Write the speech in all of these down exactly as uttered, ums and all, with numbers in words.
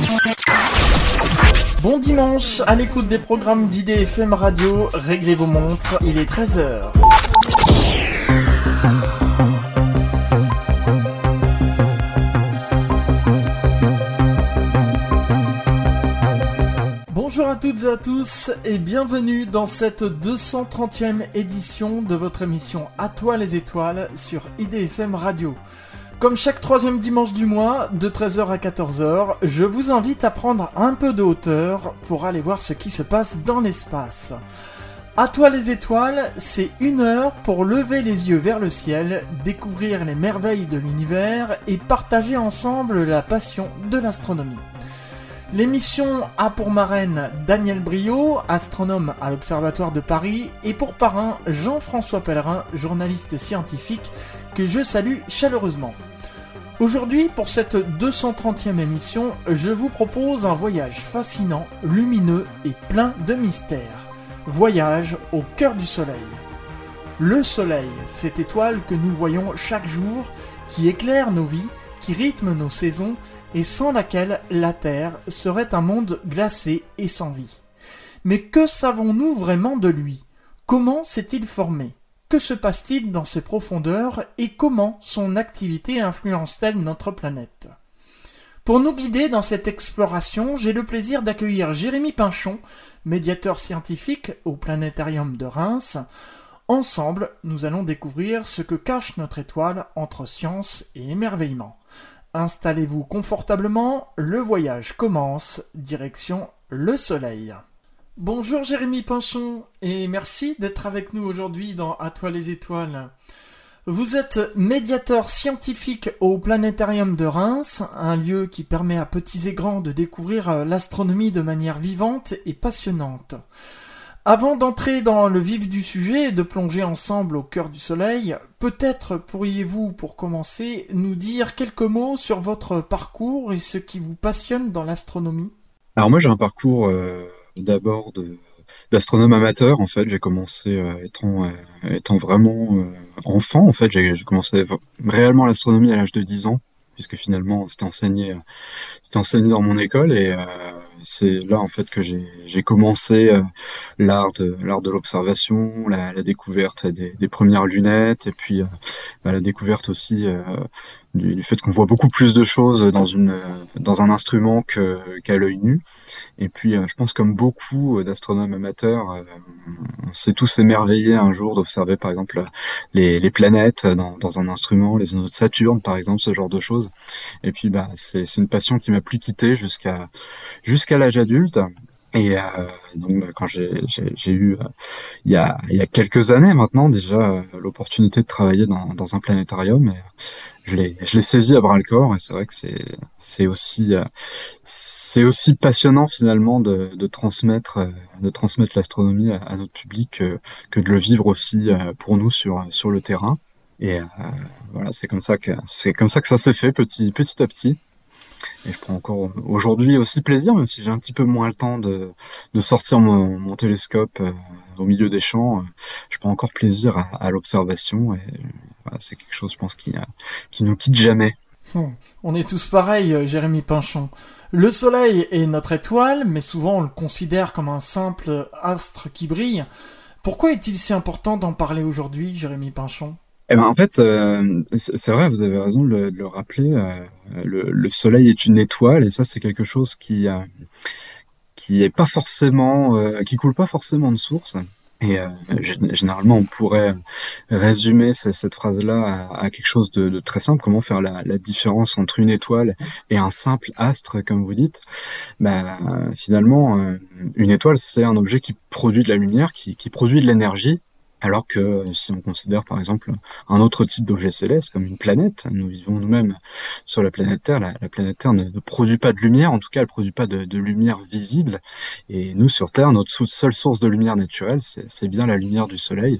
Bon dimanche, à l'écoute des programmes d'I D F M Radio, réglez vos montres, il est treize heures. Bonjour à toutes et à tous et bienvenue dans cette deux cent trentième édition de votre émission À toi les étoiles sur I D F M Radio. Comme chaque troisième dimanche du mois, de treize heures à quatorze heures, je vous invite à prendre un peu de hauteur pour aller voir ce qui se passe dans l'espace. À toi les étoiles, c'est une heure pour lever les yeux vers le ciel, découvrir les merveilles de l'univers et partager ensemble la passion de l'astronomie. L'émission a pour marraine Daniel Briot, astronome à l'Observatoire de Paris, et pour parrain Jean-François Pellerin, journaliste scientifique, que je salue chaleureusement. Aujourd'hui, pour cette deux cent trentième émission, je vous propose un voyage fascinant, lumineux et plein de mystères. Voyage au cœur du Soleil. Le Soleil, cette étoile que nous voyons chaque jour, qui éclaire nos vies, qui rythme nos saisons, et sans laquelle la Terre serait un monde glacé et sans vie. Mais que savons-nous vraiment de lui ? Comment s'est-il formé ? Que se passe-t-il dans ses profondeurs et comment son activité influence-t-elle notre planète ? Pour nous guider dans cette exploration, j'ai le plaisir d'accueillir Jérémy Pinchon, médiateur scientifique au Planétarium de Reims. Ensemble, nous allons découvrir ce que cache notre étoile entre science et émerveillement. Installez-vous confortablement, le voyage commence, direction le Soleil. Bonjour Jérémy Pinchon, et merci d'être avec nous aujourd'hui dans À toi les étoiles. Vous êtes médiateur scientifique au Planétarium de Reims, un lieu qui permet à petits et grands de découvrir l'astronomie de manière vivante et passionnante. Avant d'entrer dans le vif du sujet et de plonger ensemble au cœur du Soleil, peut-être pourriez-vous, pour commencer, nous dire quelques mots sur votre parcours et ce qui vous passionne dans l'astronomie ? Alors moi j'ai un parcours euh, d'abord de, d'astronome amateur. En fait, j'ai commencé euh, étant, euh, étant vraiment euh, enfant. En fait, j'ai, j'ai commencé v- réellement l'astronomie à l'âge de dix ans, puisque finalement c'était enseigné, euh, c'était enseigné dans mon école et euh, c'est là en fait que j'ai, j'ai commencé euh, l'art de l'art de l'observation, la, la découverte des, des premières lunettes et puis euh, bah, la découverte aussi euh, du, du fait qu'on voit beaucoup plus de choses dans une dans un instrument que, qu'à l'œil nu. Et puis euh, je pense comme beaucoup d'astronomes amateurs, euh, on s'est tous émerveillés un jour d'observer par exemple les, les planètes dans, dans un instrument, les anneaux de Saturne par exemple, ce genre de choses. Et puis bah c'est, c'est une passion qui m'a plus quitté jusqu'à jusqu'à l'âge adulte. Et euh, donc bah, quand j'ai, j'ai, j'ai eu euh, il y a il y a quelques années maintenant déjà euh, l'opportunité de travailler dans, dans un planétarium, et je l'ai je l'ai saisi à bras le corps, et c'est vrai que c'est c'est aussi euh, c'est aussi passionnant finalement de, de transmettre euh, de transmettre l'astronomie à, à notre public, euh, que de le vivre aussi euh, pour nous sur sur le terrain. Et euh, voilà, c'est comme ça que c'est comme ça que ça s'est fait petit petit à petit. Et je prends encore aujourd'hui aussi plaisir, même si j'ai un petit peu moins le temps de, de sortir mon, mon télescope euh, au milieu des champs. euh, Je prends encore plaisir à, à l'observation, et euh, voilà, c'est quelque chose, je pense, qui, euh, qui nous quitte jamais. Hum, On est tous pareils, euh, Jérémy Pinchon. Le Soleil est notre étoile, mais souvent on le considère comme un simple astre qui brille. Pourquoi est-il si important d'en parler aujourd'hui, Jérémy Pinchon ? Eh ben, en fait, euh, c'est c'est vrai, vous avez raison de le, de le rappeler. euh, le, le Soleil est une étoile, et ça, c'est quelque chose qui, euh, qui est pas forcément, euh, qui coule pas forcément de source. Et euh, gé- généralement, on pourrait résumer ce- cette phrase-là à, à quelque chose de, de très simple. Comment faire la, la différence entre une étoile et un simple astre, comme vous dites? Bah, euh, finalement, euh, une étoile, c'est un objet qui produit de la lumière, qui, qui produit de l'énergie. Alors que euh, si on considère par exemple un autre type d'objet céleste comme une planète, nous vivons nous-mêmes sur la planète Terre, la, la planète Terre ne, ne produit pas de lumière, en tout cas elle produit pas de, de lumière visible. Et nous sur Terre, notre sou- seule source de lumière naturelle, c'est c'est bien la lumière du Soleil.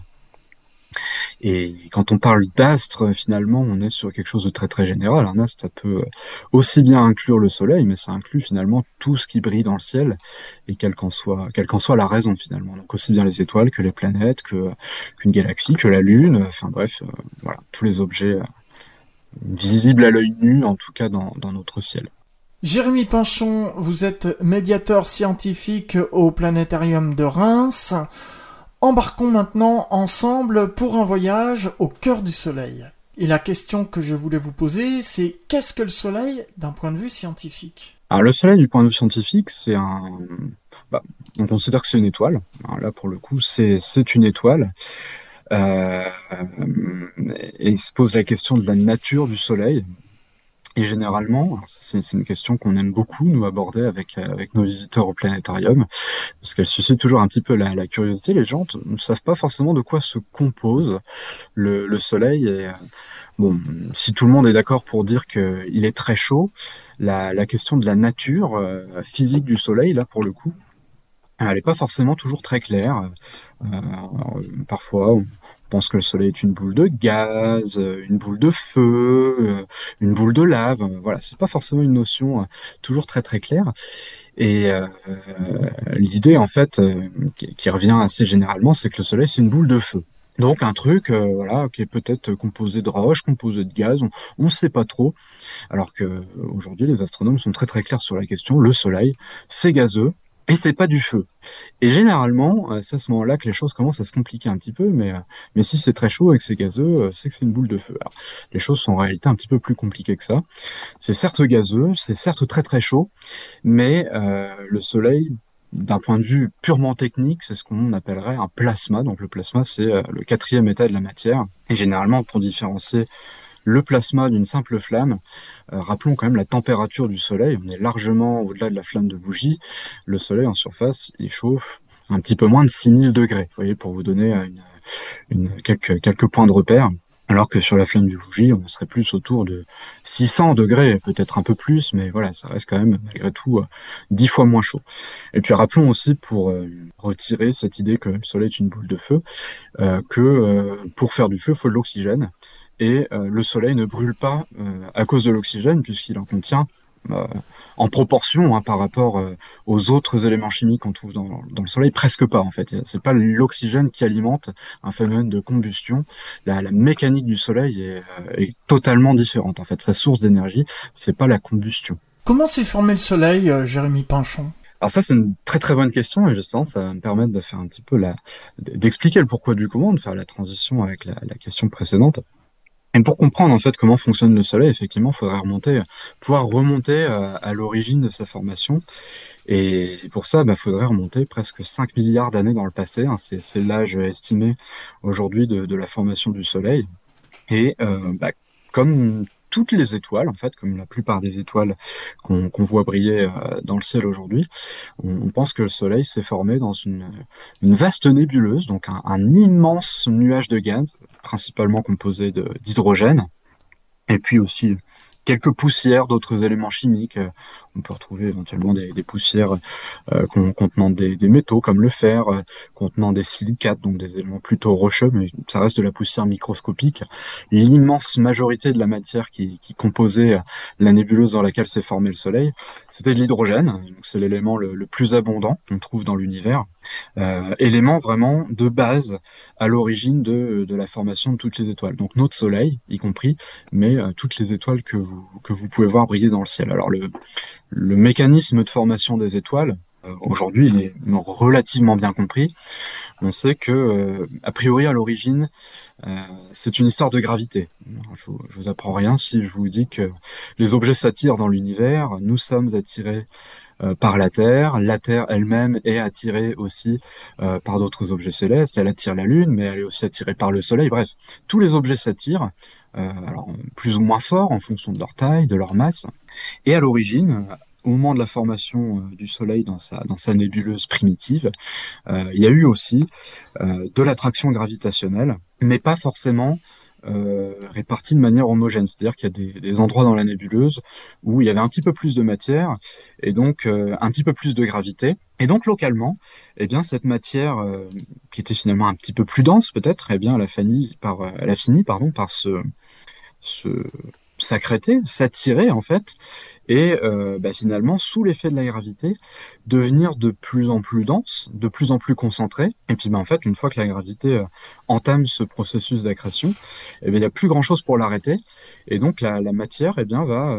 Et quand on parle d'astre, finalement, on est sur quelque chose de très très général. Un astre, ça peut aussi bien inclure le Soleil, mais ça inclut finalement tout ce qui brille dans le ciel, et quelle qu'en soit, quelle qu'en soit la raison finalement. Donc aussi bien les étoiles que les planètes, que, qu'une galaxie, que la Lune, enfin bref, euh, voilà, tous les objets euh, visibles à l'œil nu, en tout cas dans, dans notre ciel. Jérémy Pinchon, vous êtes médiateur scientifique au Planétarium de Reims. Embarquons maintenant ensemble pour un voyage au cœur du Soleil. Et la question que je voulais vous poser, c'est qu'est-ce que le Soleil d'un point de vue scientifique ? Alors le Soleil, du point de vue scientifique, c'est un... Bah, on considère que c'est une étoile. Alors là, pour le coup, c'est, c'est une étoile. Euh, et il se pose la question de la nature du Soleil. Et généralement, c'est, c'est une question qu'on aime beaucoup, nous, aborder avec, avec nos visiteurs au planétarium, parce qu'elle suscite toujours un petit peu la, la curiosité. Les gens t- ne savent pas forcément de quoi se compose le, le Soleil. Et, euh, bon, si tout le monde est d'accord pour dire qu'il est très chaud, la, la question de la nature euh, physique du Soleil, là, pour le coup, elle n'est pas forcément toujours très claire. Euh, alors, parfois, on pense que le Soleil est une boule de gaz, euh, une boule de feu, euh, une boule de lave. Euh, Voilà, c'est pas forcément une notion euh, toujours très très claire. Et euh, l'idée, en fait, euh, qui, qui revient assez généralement, c'est que le Soleil, c'est une boule de feu. Donc un truc, euh, voilà, qui est peut-être composé de roches, composé de gaz, on ne sait pas trop. Alors que aujourd'hui, les astronomes sont très très clairs sur la question. Le Soleil, c'est gazeux et c'est pas du feu. Et généralement, euh, c'est à ce moment-là que les choses commencent à se compliquer un petit peu, mais, euh, mais si c'est très chaud et que c'est gazeux, euh, c'est que c'est une boule de feu. Alors, les choses sont en réalité un petit peu plus compliquées que ça. C'est certes gazeux, c'est certes très très chaud, mais euh, le Soleil, d'un point de vue purement technique, c'est ce qu'on appellerait un plasma. Donc le plasma, c'est euh, le quatrième état de la matière. Et généralement, pour différencier le plasma d'une simple flamme, euh, rappelons quand même la température du Soleil. On est largement au-delà de la flamme de bougie. Le Soleil en surface, il chauffe un petit peu moins de six mille degrés. Vous voyez, pour vous donner une, une, quelques, quelques points de repère. Alors que sur la flamme du bougie, on serait plus autour de six cents degrés, peut-être un peu plus, mais voilà, ça reste quand même malgré tout dix fois moins chaud. Et puis rappelons aussi, pour euh, retirer cette idée que le Soleil est une boule de feu, euh, que euh, pour faire du feu, il faut de l'oxygène. Et euh, le Soleil ne brûle pas euh, à cause de l'oxygène, puisqu'il en contient euh, en proportion hein, par rapport euh, aux autres éléments chimiques qu'on trouve dans, dans le Soleil, presque pas en fait. C'est pas l'oxygène qui alimente un phénomène de combustion. La, la mécanique du Soleil est, euh, est totalement différente en fait. Sa source d'énergie, c'est pas la combustion. Comment s'est formé le Soleil, euh, Jérémy Pinchon ? Alors ça, c'est une très très bonne question et justement, ça va me permettre de faire un petit peu la, d'expliquer le pourquoi du comment, de faire la transition avec la, la question précédente. Et pour comprendre en fait comment fonctionne le Soleil, effectivement, il faudrait remonter, pouvoir remonter à, à l'origine de sa formation. Et pour ça, il bah, faudrait remonter presque cinq milliards d'années dans le passé. Hein. C'est, c'est l'âge estimé aujourd'hui de, de la formation du Soleil. Et euh, bah, comme toutes les étoiles, en fait, comme la plupart des étoiles qu'on, qu'on voit briller euh, dans le ciel aujourd'hui, on, on pense que le Soleil s'est formé dans une, une vaste nébuleuse, donc un, un immense nuage de gaz, principalement composé de, d'hydrogène, et puis aussi quelques poussières d'autres éléments chimiques. On peut retrouver éventuellement des, des poussières euh, contenant des, des métaux comme le fer, euh, contenant des silicates, donc des éléments plutôt rocheux, mais ça reste de la poussière microscopique. L'immense majorité de la matière qui, qui composait la nébuleuse dans laquelle s'est formé le Soleil, c'était de l'hydrogène. Donc c'est l'élément le, le plus abondant qu'on trouve dans l'univers. Euh, élément vraiment de base à l'origine de, de la formation de toutes les étoiles. Donc notre Soleil, y compris, mais euh, toutes les étoiles que vous, que vous pouvez voir briller dans le ciel. Alors le, le mécanisme de formation des étoiles, euh, aujourd'hui, il est relativement bien compris. On sait que, euh, a priori, à l'origine, euh, c'est une histoire de gravité. Je vous, je vous apprends rien si je vous dis que les objets s'attirent dans l'univers, nous sommes attirés Euh, par la Terre. La Terre elle-même est attirée aussi euh, par d'autres objets célestes. Elle attire la Lune, mais elle est aussi attirée par le Soleil. Bref, tous les objets s'attirent, euh, alors plus ou moins fort en fonction de leur taille, de leur masse. Et à l'origine, euh, au moment de la formation euh, du Soleil dans sa, dans sa nébuleuse primitive, euh, il y a eu aussi euh, de l'attraction gravitationnelle, mais pas forcément Euh, répartis de manière homogène. C'est-à-dire qu'il y a des, des endroits dans la nébuleuse où il y avait un petit peu plus de matière et donc euh, un petit peu plus de gravité. Et donc localement, eh bien, cette matière euh, qui était finalement un petit peu plus dense peut-être, eh bien, elle a fini par, elle a fini, pardon, par se, se s'accréter, s'attirer en fait, et euh, bah, finalement, sous l'effet de la gravité, devenir de plus en plus dense, de plus en plus concentré. Et puis bah, en fait, une fois que la gravité euh, entame ce processus d'accrétion, eh bien, il n'y a plus grand-chose pour l'arrêter. Et donc la, la matière eh bien, va, euh,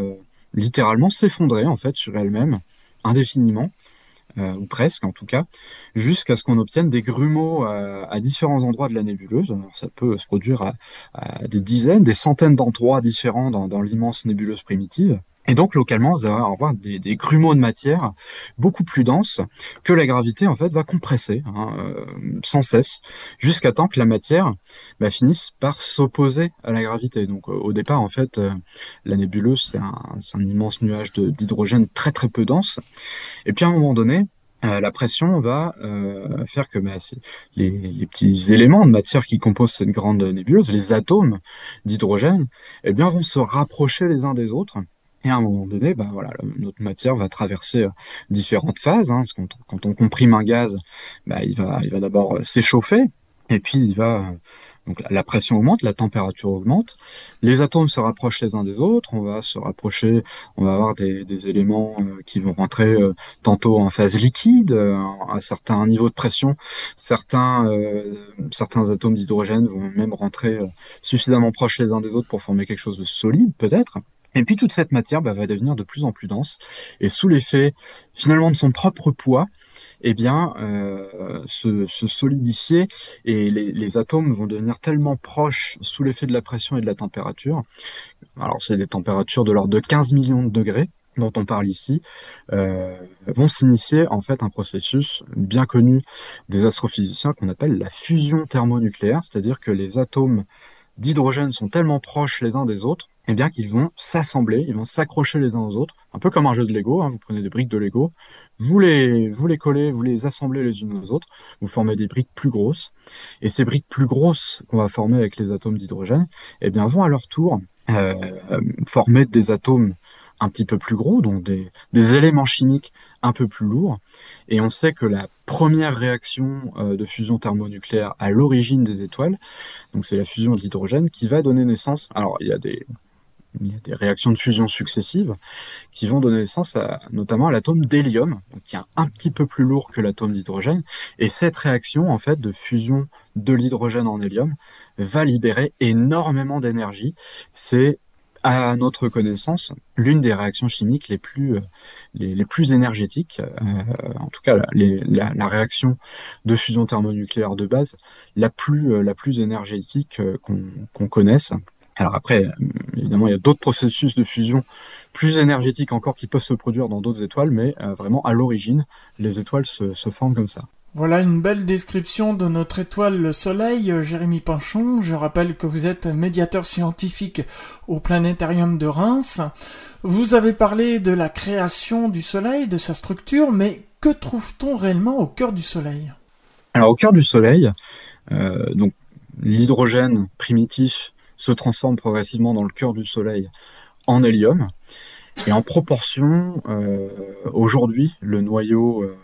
littéralement s'effondrer en fait sur elle-même indéfiniment, euh, ou presque en tout cas, jusqu'à ce qu'on obtienne des grumeaux à, à différents endroits de la nébuleuse. Alors, ça peut se produire à, à des dizaines, des centaines d'endroits différents dans, dans l'immense nébuleuse primitive. Et donc, localement, vous allez avoir des, des grumeaux de matière beaucoup plus denses que la gravité, en fait, va compresser hein, euh, sans cesse, jusqu'à temps que la matière bah, finisse par s'opposer à la gravité. Donc, euh, au départ, en fait, euh, la nébuleuse, c'est un, c'est un immense nuage de- d'hydrogène très, très peu dense. Et puis, à un moment donné, euh, la pression va euh, faire que bah, c'est- les, les petits éléments de matière qui composent cette grande nébuleuse, les atomes d'hydrogène, eh bien, vont se rapprocher les uns des autres. Et à un moment donné, bah, voilà, notre matière va traverser euh, différentes phases. Hein, parce que quand, on quand on comprime un gaz, bah, il va, il va d'abord euh, s'échauffer, et puis il va, euh, donc la, la pression augmente, la température augmente, les atomes se rapprochent les uns des autres, on va se rapprocher, on va avoir des, des éléments euh, qui vont rentrer euh, tantôt en phase liquide, euh, à certains niveaux de pression, certains, euh, certains atomes d'hydrogène vont même rentrer euh, suffisamment proches les uns des autres pour former quelque chose de solide, peut-être. Et puis toute cette matière bah, va devenir de plus en plus dense, et sous l'effet finalement de son propre poids, eh bien, euh, se, se solidifier, et les, les atomes vont devenir tellement proches sous l'effet de la pression et de la température. Alors c'est des températures de l'ordre de quinze millions de degrés dont on parle ici, euh, vont s'initier en fait un processus bien connu des astrophysiciens qu'on appelle la fusion thermonucléaire, c'est-à-dire que les atomes d'hydrogène sont tellement proches les uns des autres, eh bien qu'ils vont s'assembler, ils vont s'accrocher les uns aux autres, un peu comme un jeu de Lego, hein, vous prenez des briques de Lego, vous les, vous les collez, vous les assemblez les unes aux autres, vous formez des briques plus grosses, et ces briques plus grosses qu'on va former avec les atomes d'hydrogène, eh bien vont à leur tour euh, former des atomes un petit peu plus gros, donc des, des éléments chimiques un peu plus lourds. Et on sait que la première réaction euh, de fusion thermonucléaire à l'origine des étoiles, donc c'est la fusion de l'hydrogène qui va donner naissance. Alors il y a des, il y a des réactions de fusion successives qui vont donner naissance à, notamment à l'atome d'hélium, donc qui est un petit peu plus lourd que l'atome d'hydrogène. Et cette réaction en fait de fusion de l'hydrogène en hélium va libérer énormément d'énergie. C'est à notre connaissance, l'une des réactions chimiques les plus, euh, les, les plus énergétiques, euh, en tout cas la, les, la, la réaction de fusion thermonucléaire de base, la plus, euh, la plus énergétique euh, qu'on qu'on connaisse. Alors après, euh, évidemment, il y a d'autres processus de fusion plus énergétiques encore qui peuvent se produire dans d'autres étoiles, mais euh, vraiment à l'origine, les étoiles se, se forment comme ça. Voilà une belle description de notre étoile le Soleil, Jérémy Pinchon. Je rappelle que vous êtes médiateur scientifique au Planétarium de Reims. Vous avez parlé de la création du Soleil, de sa structure, mais que trouve-t-on réellement au cœur du Soleil ? Alors au cœur du Soleil, euh, donc l'hydrogène primitif se transforme progressivement dans le cœur du Soleil en hélium, et en proportion, euh, aujourd'hui, le noyau... Euh,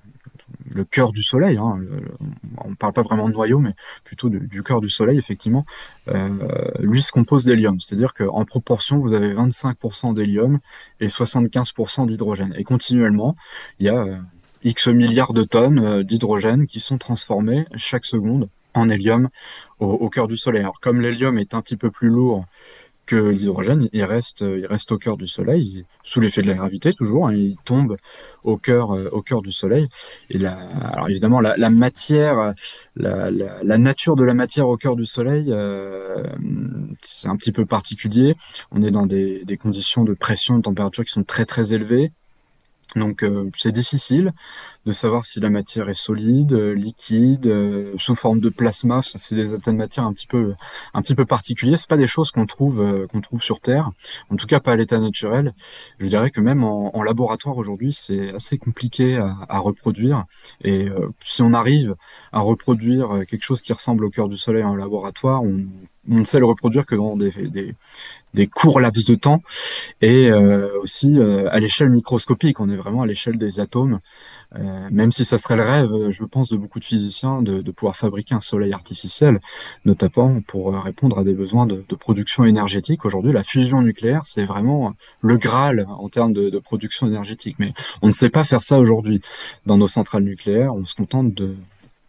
le cœur du Soleil, hein, le, le, on ne parle pas vraiment de noyau, mais plutôt du, du cœur du Soleil, effectivement, euh, lui se compose d'hélium. C'est-à-dire qu'en proportion, vous avez vingt-cinq pour cent d'hélium et soixante-quinze pour cent d'hydrogène. Et continuellement, il y a euh, X milliards de tonnes euh, d'hydrogène qui sont transformées chaque seconde en hélium au, au cœur du Soleil. Alors comme l'hélium est un petit peu plus lourd que l'hydrogène, il reste, il reste au cœur du Soleil, sous l'effet de la gravité toujours, hein, il tombe au cœur, au cœur du Soleil. Et la, alors évidemment, la, la matière, la, la, la nature de la matière au cœur du Soleil, euh, c'est un petit peu particulier. On est dans des, des conditions de pression, de température qui sont très très élevées. Donc euh, c'est difficile de savoir si la matière est solide, euh, liquide, euh, sous forme de plasma. Ça, c'est des états de matière un petit peu, un petit peu particuliers. C'est pas des choses qu'on trouve, euh, qu'on trouve sur Terre. En tout cas, pas à l'état naturel. Je dirais que même en, en laboratoire aujourd'hui, c'est assez compliqué à, à reproduire. Et euh, si on arrive à reproduire quelque chose qui ressemble au cœur du Soleil en laboratoire, on, on ne sait le reproduire que dans des, des, des courts laps de temps. Et euh, aussi euh, à l'échelle microscopique, on est vraiment à l'échelle des atomes, euh, même si ça serait le rêve, je pense, de beaucoup de physiciens de, de pouvoir fabriquer un soleil artificiel, notamment pour euh, répondre à des besoins de, de production énergétique. Aujourd'hui, la fusion nucléaire, c'est vraiment le Graal en termes de, de production énergétique, mais on ne sait pas faire ça aujourd'hui. Dans nos centrales nucléaires, on se contente de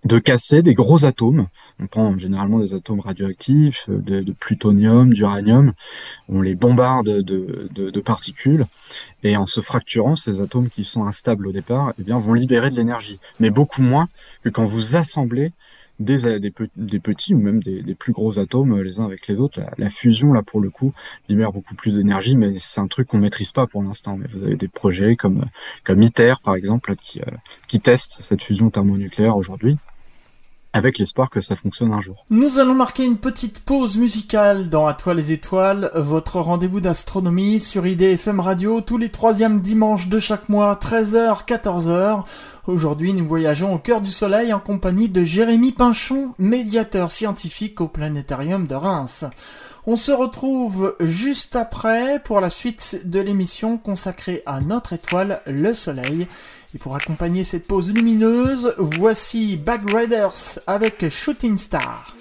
de casser des gros atomes. On prend généralement des atomes radioactifs, de, de plutonium, d'uranium, on les bombarde de, de, de particules, et en se fracturant, ces atomes qui sont instables au départ, eh bien, vont libérer de l'énergie, mais beaucoup moins que quand vous assemblez des, des, des petits ou même des, des plus gros atomes les uns avec les autres. La, la fusion, là, pour le coup, libère beaucoup plus d'énergie, mais c'est un truc qu'on maîtrise pas pour l'instant. Mais vous avez des projets comme, comme ITER, par exemple, là, qui, euh, qui testent cette fusion thermonucléaire aujourd'hui, avec l'espoir que ça fonctionne un jour. Nous allons marquer une petite pause musicale dans À toi les étoiles, votre rendez-vous d'astronomie sur I D F M Radio tous les troisièmes dimanches de chaque mois, treize heures, quatorze heures. Aujourd'hui, nous voyageons au cœur du soleil en compagnie de Jérémy Pinchon, médiateur scientifique au planétarium de Reims. On se retrouve juste après pour la suite de l'émission consacrée à notre étoile, le soleil. Et pour accompagner cette pause lumineuse, voici Bag Raiders avec Shooting Star.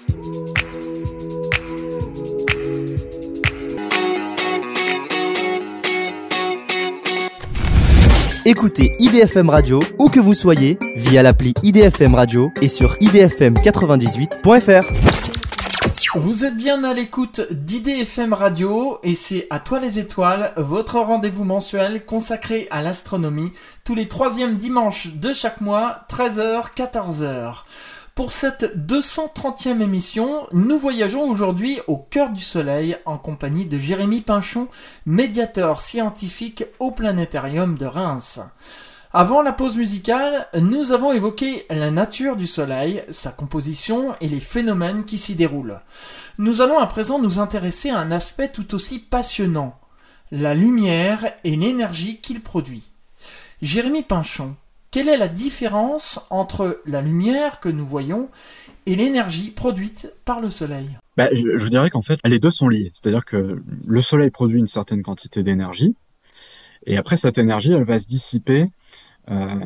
Écoutez I D F M Radio où que vous soyez via l'appli I D F M Radio et sur i d f m quatre-vingt-dix-huit point f r. Vous êtes bien à l'écoute d'I D F M Radio et c'est À toi les étoiles, votre rendez-vous mensuel consacré à l'astronomie tous les troisièmes dimanches de chaque mois, treize heures, quatorze heures. Pour cette deux cent trentième émission, nous voyageons aujourd'hui au cœur du soleil en compagnie de Jérémy Pinchon, médiateur scientifique au planétarium de Reims. Avant la pause musicale, nous avons évoqué la nature du Soleil, sa composition et les phénomènes qui s'y déroulent. Nous allons à présent nous intéresser à un aspect tout aussi passionnant, la lumière et l'énergie qu'il produit. Jérémy Pinchon, quelle est la différence entre la lumière que nous voyons et l'énergie produite par le Soleil ? Bah, je, je dirais qu'en fait, les deux sont liés. C'est-à-dire que le Soleil produit une certaine quantité d'énergie, et après cette énergie, elle va se dissiper Euh,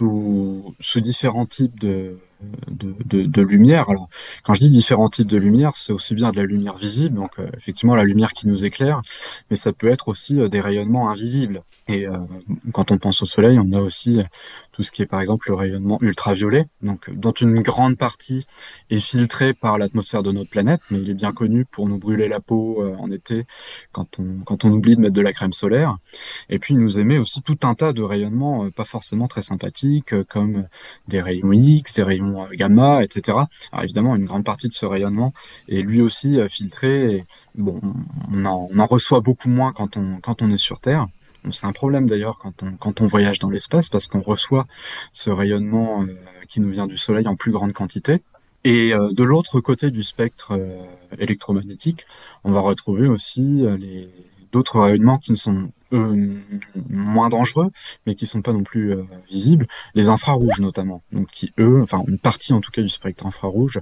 sous, sous différents types de, de, de, de lumière. Alors, quand je dis différents types de lumière, c'est aussi bien de la lumière visible, donc euh, effectivement la lumière qui nous éclaire, mais ça peut être aussi euh, des rayonnements invisibles. Et euh, quand on pense au soleil, on a aussi tout ce qui est par exemple le rayonnement ultraviolet, donc, dont une grande partie est filtrée par l'atmosphère de notre planète, mais il est bien connu pour nous brûler la peau euh, en été quand on, quand on oublie de mettre de la crème solaire. Et puis il nous émet aussi tout un tas de rayonnements euh, pas forcément très sympathiques, euh, comme des rayons X, des rayons euh, gamma, et cetera. Alors évidemment, une grande partie de ce rayonnement est lui aussi euh, filtré. Et, bon, on en, on en reçoit beaucoup moins quand on, quand on est sur Terre. C'est un problème d'ailleurs quand on, quand on voyage dans l'espace, parce qu'on reçoit ce rayonnement euh, qui nous vient du Soleil en plus grande quantité. Et euh, de l'autre côté du spectre euh, électromagnétique, on va retrouver aussi euh, les d'autres rayonnements qui ne sont eux moins dangereux, mais qui sont pas non plus euh, visibles, les infrarouges notamment, donc qui eux, enfin une partie en tout cas du spectre infrarouge,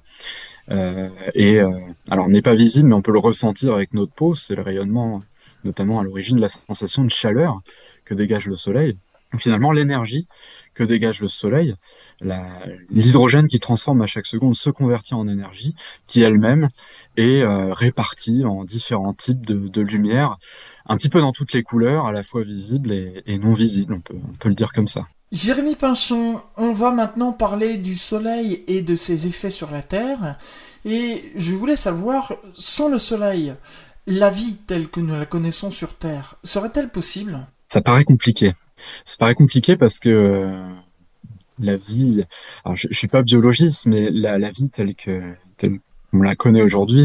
euh, et euh, alors n'est pas visible, mais on peut le ressentir avec notre peau. C'est le rayonnement notamment à l'origine de la sensation de chaleur que dégage le Soleil. Finalement, l'énergie que dégage le Soleil, la, l'hydrogène qui transforme à chaque seconde se convertit en énergie, qui elle-même est euh, répartie en différents types de, de lumière, un petit peu dans toutes les couleurs, à la fois visibles et, et non visibles, on peut, on peut le dire comme ça. Jérémy Pinchon, on va maintenant parler du Soleil et de ses effets sur la Terre. Et je voulais savoir, sans le Soleil, la vie telle que nous la connaissons sur Terre, serait-elle possible ? Ça paraît compliqué. Ça paraît compliqué parce que euh, la vie, alors je, je suis pas biologiste, mais la, la vie telle que telle qu'on la connaît aujourd'hui,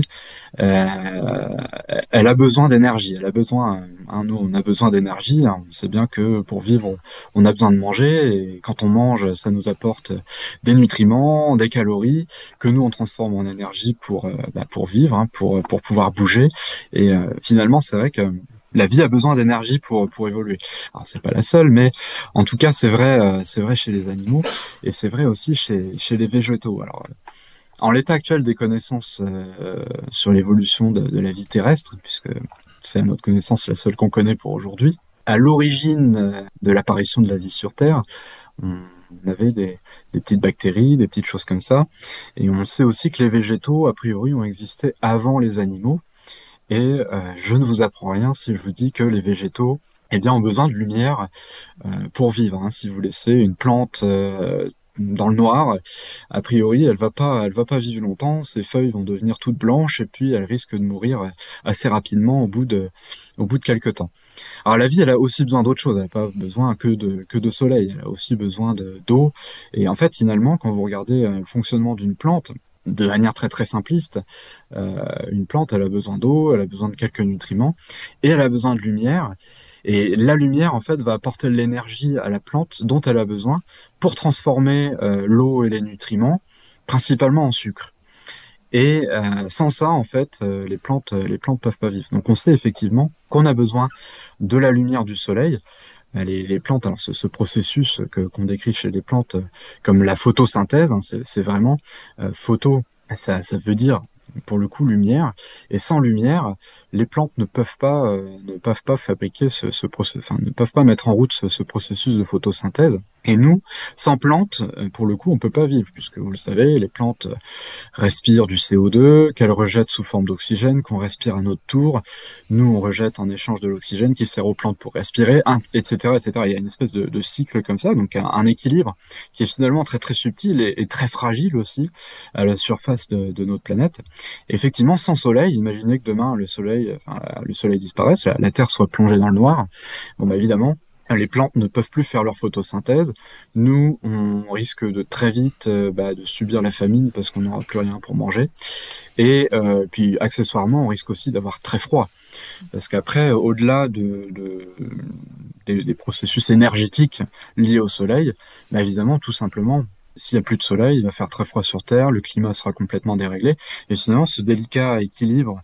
euh, elle a besoin d'énergie. Elle a besoin, hein, nous on a besoin d'énergie. Hein. On sait bien que pour vivre, on, on a besoin de manger, et quand on mange, ça nous apporte des nutriments, des calories que nous on transforme en énergie pour euh, bah, pour vivre, hein, pour pour pouvoir bouger. Et euh, finalement, c'est vrai que la vie a besoin d'énergie pour pour évoluer. Alors c'est pas la seule, mais en tout cas c'est vrai, euh, c'est vrai chez les animaux, et c'est vrai aussi chez chez les végétaux. Alors euh, en l'état actuel des connaissances euh, sur l'évolution de, de la vie terrestre, puisque c'est à notre connaissance la seule qu'on connaît pour aujourd'hui, à l'origine de l'apparition de la vie sur Terre, on avait des, des petites bactéries, des petites choses comme ça, et on sait aussi que les végétaux a priori ont existé avant les animaux. Et euh, je ne vous apprends rien si je vous dis que les végétaux, eh bien, ont besoin de lumière euh, pour vivre. Hein. Si vous laissez une plante euh, dans le noir, a priori, elle va pas, elle va pas vivre longtemps. Ses feuilles vont devenir toutes blanches et puis elle risque de mourir assez rapidement au bout de, au bout de quelques temps. Alors la vie, elle a aussi besoin d'autre chose. Elle n'a pas besoin que de, que de soleil. Elle a aussi besoin de, d'eau. Et en fait, finalement, quand vous regardez le fonctionnement d'une plante, de manière très très simpliste, euh, une plante, elle a besoin d'eau, elle a besoin de quelques nutriments et elle a besoin de lumière. Et la lumière, en fait, va apporter l'énergie à la plante dont elle a besoin pour transformer euh, l'eau et les nutriments, principalement en sucre. Et euh, sans ça, en fait, euh, les plantes, les plantes peuvent pas vivre. Donc, on sait effectivement qu'on a besoin de la lumière du soleil. Les, les plantes, alors ce, ce processus que, qu'on décrit chez les plantes euh, comme la photosynthèse, hein, c'est, c'est vraiment euh, photo. Ça, ça veut dire pour le coup lumière. Et sans lumière, les plantes ne peuvent pas, euh, ne peuvent pas fabriquer ce, ce processus, enfin ne peuvent pas mettre en route ce, ce processus de photosynthèse. Et nous, sans plantes, pour le coup, on peut pas vivre, puisque vous le savez, les plantes respirent du C O deux, qu'elles rejettent sous forme d'oxygène, qu'on respire à notre tour. Nous, on rejette en échange de l'oxygène qui sert aux plantes pour respirer, et cetera, et cetera. Il y a une espèce de, de cycle comme ça, donc un, un équilibre qui est finalement très très subtil et, et très fragile aussi à la surface de, de notre planète. Et effectivement, sans soleil, imaginez que demain le soleil, enfin, le soleil disparaisse, la, la Terre soit plongée dans le noir. Bon, bah, évidemment, les plantes ne peuvent plus faire leur photosynthèse. Nous, on risque de très vite euh, bah, de subir la famine parce qu'on n'aura plus rien pour manger. Et euh, puis, accessoirement, on risque aussi d'avoir très froid. Parce qu'après, au-delà de, de, des, des processus énergétiques liés au soleil, bah, évidemment, tout simplement, s'il n'y a plus de soleil, il va faire très froid sur Terre, le climat sera complètement déréglé. Et finalement, ce délicat équilibre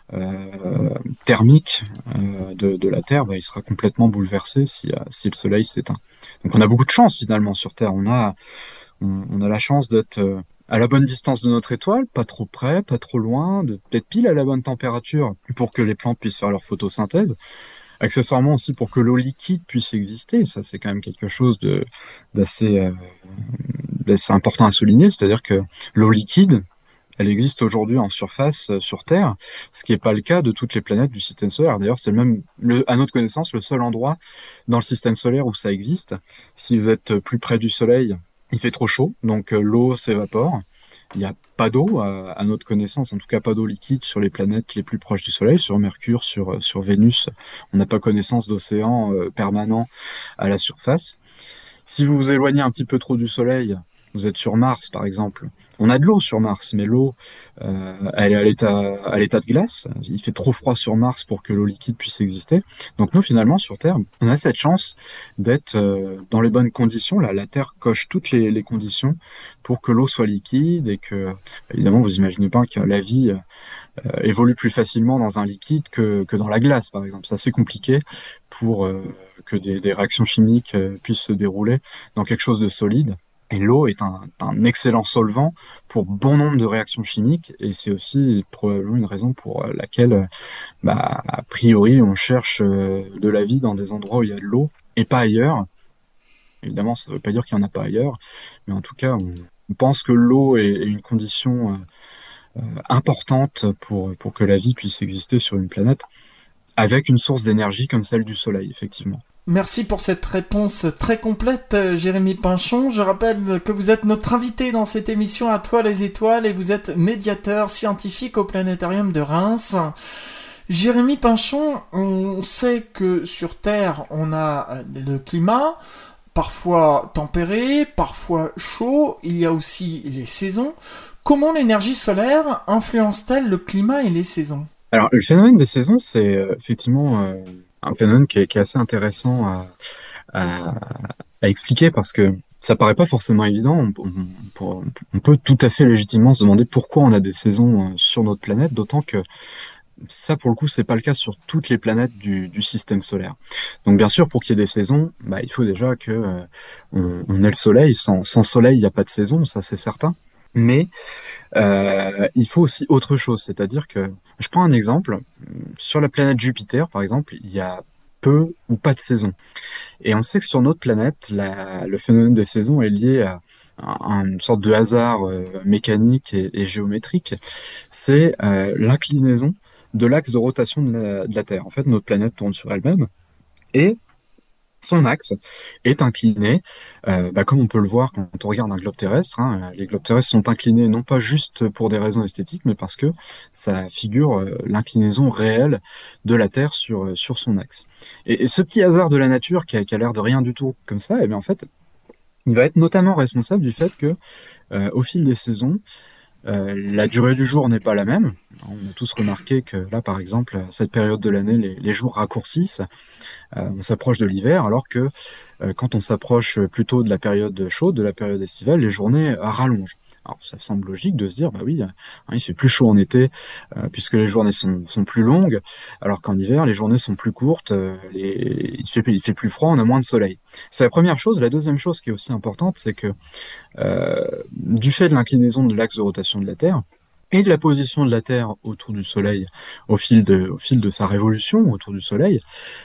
Euh, thermique euh, de, de la Terre, bah, il sera complètement bouleversé si, euh, si le Soleil s'éteint. Donc on a beaucoup de chance finalement sur Terre. On a, on, on a la chance d'être euh, à la bonne distance de notre étoile, pas trop près, pas trop loin, de peut-être pile à la bonne température pour que les plantes puissent faire leur photosynthèse. Accessoirement aussi pour que l'eau liquide puisse exister. Ça, c'est quand même quelque chose de, d'assez, euh, d'assez important à souligner. C'est-à-dire que l'eau liquide, elle existe aujourd'hui en surface euh, sur Terre, ce qui n'est pas le cas de toutes les planètes du système solaire. D'ailleurs, c'est le même, le, à notre connaissance, le seul endroit dans le système solaire où ça existe. Si vous êtes plus près du Soleil, il fait trop chaud, donc euh, l'eau s'évapore. Il n'y a pas d'eau, à, à notre connaissance, en tout cas pas d'eau liquide sur les planètes les plus proches du Soleil, sur Mercure, sur, sur Vénus. On n'a pas connaissance d'océan euh, permanent à la surface. Si vous vous éloignez un petit peu trop du Soleil, vous êtes sur Mars, par exemple. On a de l'eau sur Mars, mais l'eau, euh, elle est à l'état, à l'état de glace. Il fait trop froid sur Mars pour que l'eau liquide puisse exister. Donc nous, finalement, sur Terre, on a cette chance d'être euh, dans les bonnes conditions. Là, la Terre coche toutes les, les conditions pour que l'eau soit liquide et que, évidemment, vous imaginez pas que la vie euh, évolue plus facilement dans un liquide que, que dans la glace, par exemple. C'est assez compliqué pour euh, que des, des réactions chimiques euh, puissent se dérouler dans quelque chose de solide. Et l'eau est un, un excellent solvant pour bon nombre de réactions chimiques, et c'est aussi probablement une raison pour laquelle, bah, a priori, on cherche de la vie dans des endroits où il y a de l'eau, et pas ailleurs. Évidemment, ça ne veut pas dire qu'il n'y en a pas ailleurs, mais en tout cas, on, on pense que l'eau est, est une condition euh, importante pour, pour que la vie puisse exister sur une planète, avec une source d'énergie comme celle du Soleil, effectivement. Merci pour cette réponse très complète, Jérémy Pinchon. Je rappelle que vous êtes notre invité dans cette émission À toi les étoiles et vous êtes médiateur scientifique au Planétarium de Reims. Jérémy Pinchon, on sait que sur Terre, on a le climat, parfois tempéré, parfois chaud, il y a aussi les saisons. Comment l'énergie solaire influence-t-elle le climat et les saisons ? Alors, le phénomène des saisons, c'est euh, effectivement... Euh... un phénomène qui est, qui est assez intéressant à, à, à expliquer parce que ça paraît pas forcément évident. On, on, on peut tout à fait légitimement se demander pourquoi on a des saisons sur notre planète, d'autant que ça, pour le coup, c'est pas le cas sur toutes les planètes du, du système solaire. Donc, bien sûr, pour qu'il y ait des saisons, bah, il faut déjà que euh, on, on ait le soleil. Sans, sans soleil, il n'y a pas de saison, ça c'est certain. Mais euh, il faut aussi autre chose, c'est-à-dire que, je prends un exemple, sur la planète Jupiter, par exemple, il y a peu ou pas de saison. Et on sait que sur notre planète, la, le phénomène des saisons est lié à, à une sorte de hasard euh, mécanique et, et géométrique. C'est euh, l'inclinaison de l'axe de rotation de la, de la Terre. En fait, notre planète tourne sur elle-même, et son axe est incliné, euh, bah, comme on peut le voir quand on regarde un globe terrestre. Hein, les globes terrestres sont inclinés non pas juste pour des raisons esthétiques, mais parce que ça figure euh, l'inclinaison réelle de la Terre sur, sur son axe. Et, et ce petit hasard de la nature qui a, qui a l'air de rien du tout comme ça, eh bien en fait, il va être notamment responsable du fait que, euh, au fil des saisons, Euh, la durée du jour n'est pas la même. On a tous remarqué que là, par exemple, à cette période de l'année, les, les jours raccourcissent. Euh, on s'approche de l'hiver, alors que euh, quand on s'approche plutôt de la période chaude, de la période estivale, les journées euh, rallongent. Alors ça semble logique de se dire, bah oui, hein, il fait plus chaud en été euh, puisque les journées sont, sont plus longues, alors qu'en hiver, les journées sont plus courtes, euh, les, il, fait, il fait plus froid, on a moins de soleil. C'est la première chose. La deuxième chose qui est aussi importante, c'est que euh, du fait de l'inclinaison de l'axe de rotation de la Terre, et de la position de la Terre autour du Soleil au fil de, au fil de sa révolution autour du Soleil,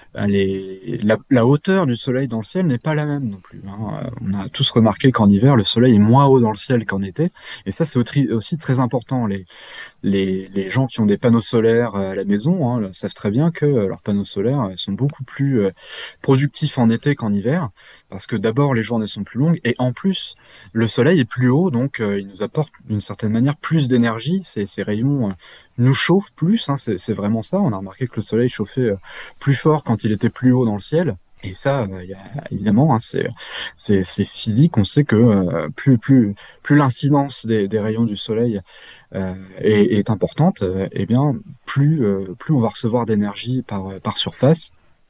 les, la, la hauteur du Soleil dans le ciel n'est pas la même non plus. Hein. On a tous remarqué qu'en hiver, le Soleil est moins haut dans le ciel qu'en été, et ça c'est aussi très important. Les, les, les gens qui ont des panneaux solaires à la maison hein, savent très bien que leurs panneaux solaires sont beaucoup plus euh, productifs en été qu'en hiver, parce que d'abord les journées sont plus longues, et en plus le Soleil est plus haut, donc euh, il nous apporte d'une certaine manière plus d'énergie. Ces, ces rayons euh, nous chauffent plus, hein, c'est vraiment ça. On a remarqué que le Soleil chauffait euh, plus fort quand il était plus haut dans le ciel. Et ça, euh, y a, évidemment, hein, c'est physique. On sait que euh, plus, plus, plus l'incidence des, des rayons du Soleil euh, est, est importante, euh, et bien plus, euh, plus on va recevoir d'énergie par, par surface.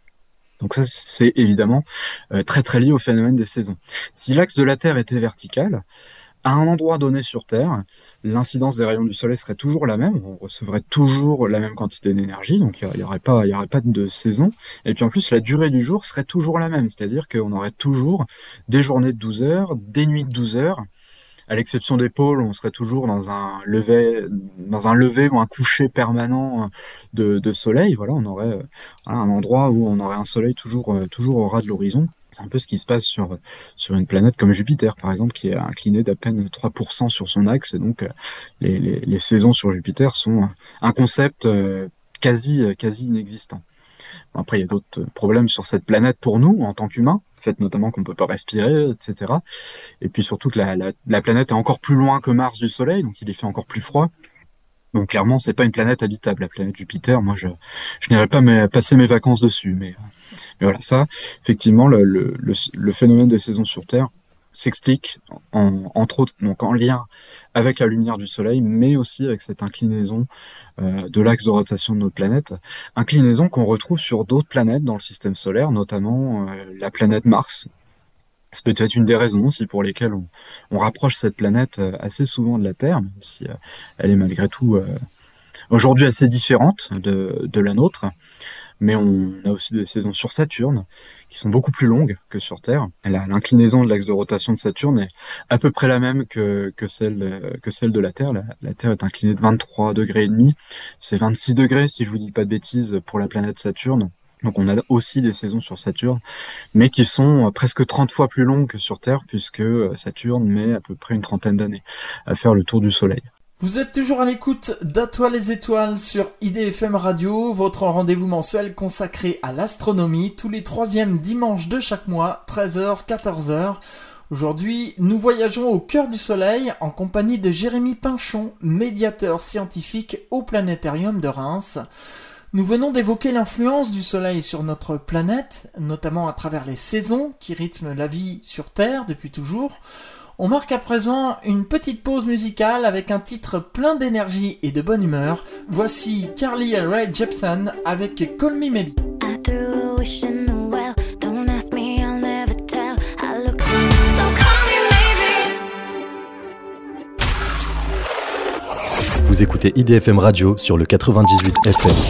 Donc ça, c'est évidemment euh, très très lié au phénomène des saisons. Si l'axe de la Terre était vertical, à un endroit donné sur Terre, l'incidence des rayons du Soleil serait toujours la même, on recevrait toujours la même quantité d'énergie, donc il n'y aurait pas, il y aurait pas de saison. Et puis en plus, la durée du jour serait toujours la même, c'est-à-dire qu'on aurait toujours des journées de douze heures, des nuits de douze heures. À l'exception des pôles, on serait toujours dans un lever, dans un lever ou un coucher permanent de, de soleil. Voilà, on aurait voilà, un endroit où on aurait un soleil toujours, toujours au ras de l'horizon. C'est un peu ce qui se passe sur, sur une planète comme Jupiter, par exemple, qui est inclinée d'à peine trois pour cent sur son axe. Et donc, les, les, les saisons sur Jupiter sont un concept quasi, quasi inexistant. Après, il y a d'autres problèmes sur cette planète pour nous, en tant qu'humains, le fait notamment qu'on ne peut pas respirer, et cetera. Et puis surtout que la, la, la planète est encore plus loin que Mars du Soleil, donc il y fait encore plus froid. Donc clairement, c'est pas une planète habitable, la planète Jupiter. Moi, je, je n'irai pas mes, passer mes vacances dessus. Mais, mais voilà, ça, effectivement, le, le, le, le phénomène des saisons sur Terre s'explique, en, entre autres, donc en lien avec la lumière du Soleil, mais aussi avec cette inclinaison euh, de l'axe de rotation de notre planète, inclinaison qu'on retrouve sur d'autres planètes dans le système solaire, notamment euh, la planète Mars. C'est peut-être une des raisons aussi pour lesquelles on, on rapproche cette planète assez souvent de la Terre, même si euh, elle est malgré tout euh, aujourd'hui assez différente de, de la nôtre. Mais on a aussi des saisons sur Saturne qui sont beaucoup plus longues que sur Terre. L'inclinaison de l'axe de rotation de Saturne est à peu près la même que, que, celle, que celle de la Terre. La, la Terre est inclinée de vingt-trois degrés et demi. C'est vingt-six degrés, si je vous dis pas de bêtises, pour la planète Saturne. Donc on a aussi des saisons sur Saturne, mais qui sont presque trente fois plus longues que sur Terre, puisque Saturne met à peu près une trentaine d'années à faire le tour du Soleil. Vous êtes toujours à l'écoute d'À toi les étoiles sur I D F M Radio, votre rendez-vous mensuel consacré à l'astronomie, tous les troisièmes dimanches de chaque mois, treize heures, quatorze heures. Aujourd'hui, nous voyageons au cœur du Soleil en compagnie de Jérémy Pinchon, médiateur scientifique au Planétarium de Reims. Nous venons d'évoquer l'influence du Soleil sur notre planète, notamment à travers les saisons qui rythment la vie sur Terre depuis toujours. On marque à présent une petite pause musicale avec un titre plein d'énergie et de bonne humeur. Voici Carly Rae Jepsen avec Call Me Maybe. Vous écoutez I D F M Radio sur le quatre-vingt-dix-huit F M.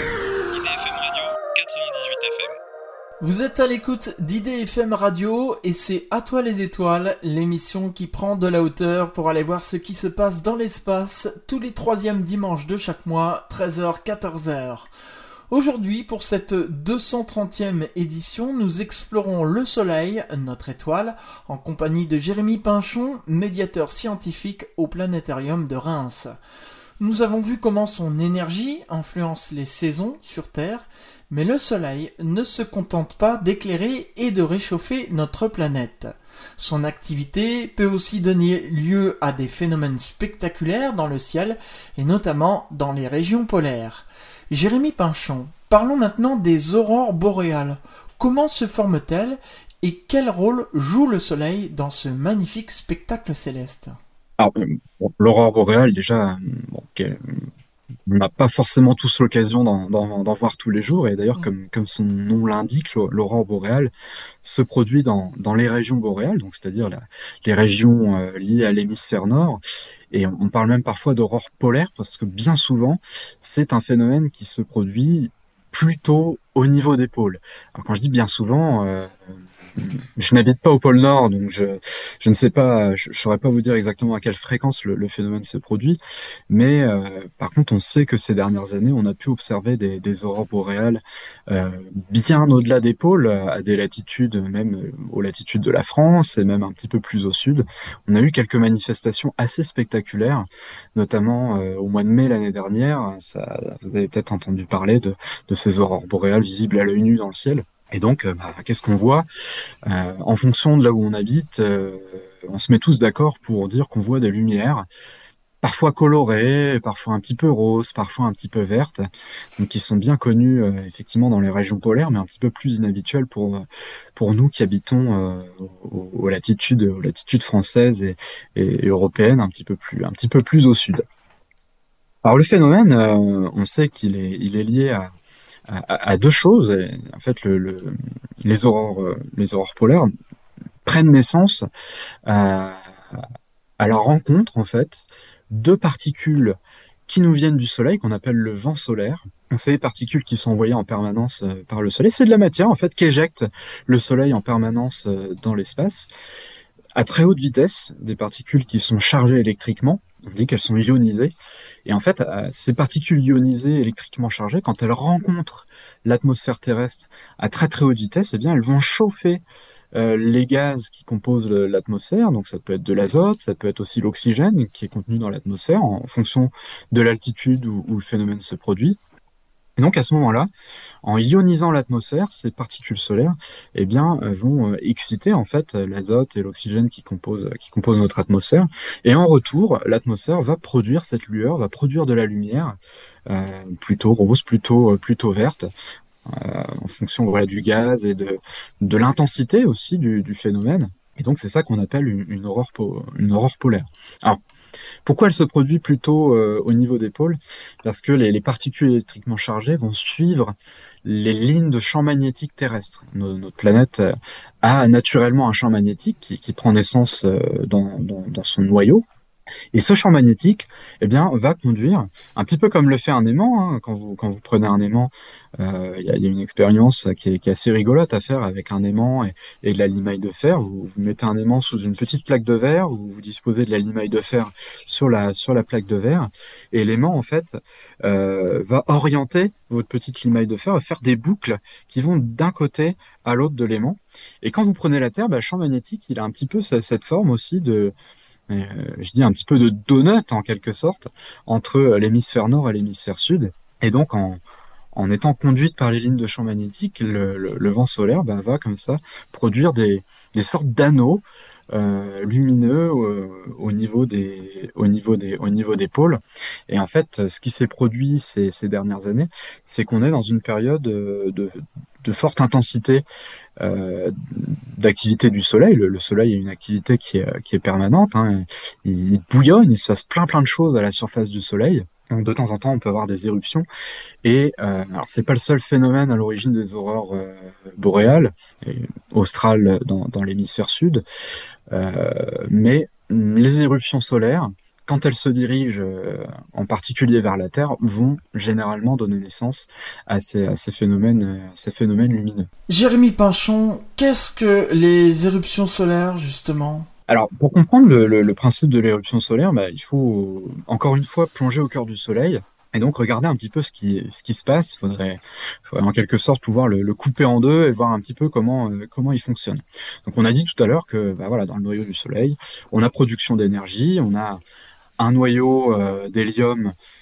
Vous êtes à l'écoute d'I D F M Radio et c'est À toi les étoiles, l'émission qui prend de la hauteur pour aller voir ce qui se passe dans l'espace tous les troisièmes dimanches de chaque mois, treize heures, quatorze heures. Aujourd'hui, pour cette deux cent trentième édition, nous explorons le Soleil, notre étoile, en compagnie de Jérémy Pinchon, médiateur scientifique au Planétarium de Reims. Nous avons vu comment son énergie influence les saisons sur Terre, Mais le Soleil ne se contente pas d'éclairer et de réchauffer notre planète. Son activité peut aussi donner lieu à des phénomènes spectaculaires dans le ciel, et notamment dans les régions polaires. Jérémy Pinchon, parlons maintenant des aurores boréales. Comment se forment-elles et quel rôle joue le Soleil dans ce magnifique spectacle céleste ? Alors, bon, l'aurore boréale, déjà, bon, quel- on n'a pas forcément tous l'occasion d'en, d'en- d'en voir tous les jours. Et d'ailleurs, comme, comme son nom l'indique, l'au- l'aurore boréale se produit dans, dans les régions boréales, donc c'est-à-dire la- les régions euh, liées à l'hémisphère nord. Et on, on parle même parfois d'aurore polaire, parce que bien souvent, c'est un phénomène qui se produit plutôt au niveau des pôles. Alors quand je dis bien souvent, euh, je n'habite pas au pôle Nord, donc je, je ne sais pas, je ne saurais pas vous dire exactement à quelle fréquence le, le phénomène se produit, mais euh, par contre, on sait que ces dernières années, on a pu observer des, des aurores boréales euh, bien au-delà des pôles, à des latitudes, même aux latitudes de la France et même un petit peu plus au sud. On a eu quelques manifestations assez spectaculaires, notamment euh, au mois de mai l'année dernière. Ça, vous avez peut-être entendu parler de, de ces aurores boréales visibles à l'œil nu dans le ciel. Et donc, euh, bah, qu'est-ce qu'on voit? Euh, en fonction de là où on habite, euh, on se met tous d'accord pour dire qu'on voit des lumières, parfois colorées, parfois un petit peu roses, parfois un petit peu vertes, donc qui sont bien connues euh, effectivement dans les régions polaires, mais un petit peu plus inhabituelles pour, pour nous qui habitons euh, aux, aux latitudes, aux latitudes françaises et, et, et européennes, un petit peu plus, un petit peu plus au sud. Alors le phénomène, euh, on sait qu'il est, il est lié à, à, à deux choses. Et, en fait, le, le, les aurores, euh, les aurores polaires prennent naissance à, à la rencontre, en fait, de particules qui nous viennent du Soleil, qu'on appelle le vent solaire. C'est des particules qui sont envoyées en permanence euh, par le Soleil. C'est de la matière, en fait, qu'éjecte le Soleil en permanence euh, dans l'espace, à très haute vitesse, des particules qui sont chargées électriquement. On dit qu'elles sont ionisées. Et en fait, euh, ces particules ionisées électriquement chargées, quand elles rencontrent l'atmosphère terrestre à très très haute vitesse, eh bien, elles vont chauffer euh, les gaz qui composent le- l'atmosphère. Donc ça peut être de l'azote, ça peut être aussi l'oxygène qui est contenu dans l'atmosphère en fonction de l'altitude où, où le phénomène se produit. Et donc à ce moment-là, en ionisant l'atmosphère, ces particules solaires, eh bien, euh, vont euh, exciter en fait euh, l'azote et l'oxygène qui composent, qui composent notre atmosphère. Et en retour, l'atmosphère va produire cette lueur, va produire de la lumière, euh, plutôt rose, plutôt, euh, plutôt verte, euh, en fonction voilà, du gaz et de, de l'intensité aussi du, du phénomène. Et donc c'est ça qu'on appelle une, une aurore, po- une aurore polaire. Alors, pourquoi elle se produit plutôt euh, au niveau des pôles? Parce que les, les particules électriquement chargées vont suivre les lignes de champ magnétique terrestre. No- notre planète euh, a naturellement un champ magnétique qui, qui prend naissance euh, dans, dans, dans son noyau. Et ce champ magnétique, eh bien, va conduire, un petit peu comme le fait un aimant, hein, quand vous, quand vous prenez un aimant, euh, il y, a, il y a une expérience qui est, qui est assez rigolote à faire avec un aimant et, et de la limaille de fer. Vous, vous mettez un aimant sous une petite plaque de verre, vous, vous disposez de la limaille de fer sur la, sur la plaque de verre, et l'aimant, en fait, euh, va orienter votre petite limaille de fer, va faire des boucles qui vont d'un côté à l'autre de l'aimant. Et quand vous prenez la Terre, bah, le champ magnétique, il a un petit peu cette, cette forme aussi de euh, je dis un petit peu de donut en quelque sorte entre l'hémisphère nord et l'hémisphère sud. Et donc en, en étant conduite par les lignes de champ magnétique, le, le, le vent solaire bah, va comme ça produire des, des sortes d'anneaux euh, lumineux euh, au, niveau des, au, niveau des, au niveau des pôles. Et en fait, ce qui s'est produit ces, ces dernières années, c'est qu'on est dans une période de, de forte intensité euh, d'activité du Soleil. Le, le Soleil est une activité qui est, qui est permanente, hein. Il, il bouillonne, il se passe plein plein de choses à la surface du Soleil. Donc de temps en temps, on peut avoir des éruptions. Et euh, alors c'est pas le seul phénomène à l'origine des aurores euh, boréales, et australes dans, dans l'hémisphère sud, euh, mais les éruptions solaires, quand elles se dirigent euh, en particulier vers la Terre, vont généralement donner naissance à ces, à ces, phénomènes, euh, ces phénomènes lumineux. Jérémy Pinchon, qu'est-ce que les éruptions solaires, justement ? Alors, pour comprendre le, le, le principe de l'éruption solaire, bah, il faut encore une fois plonger au cœur du Soleil et donc regarder un petit peu ce qui, ce qui se passe. Il faudrait, faudrait en quelque sorte pouvoir le, le couper en deux et voir un petit peu comment, euh, comment il fonctionne. Donc, on a dit tout à l'heure que bah, voilà, dans le noyau du Soleil, on a production d'énergie, on a un noyau euh, d'hélium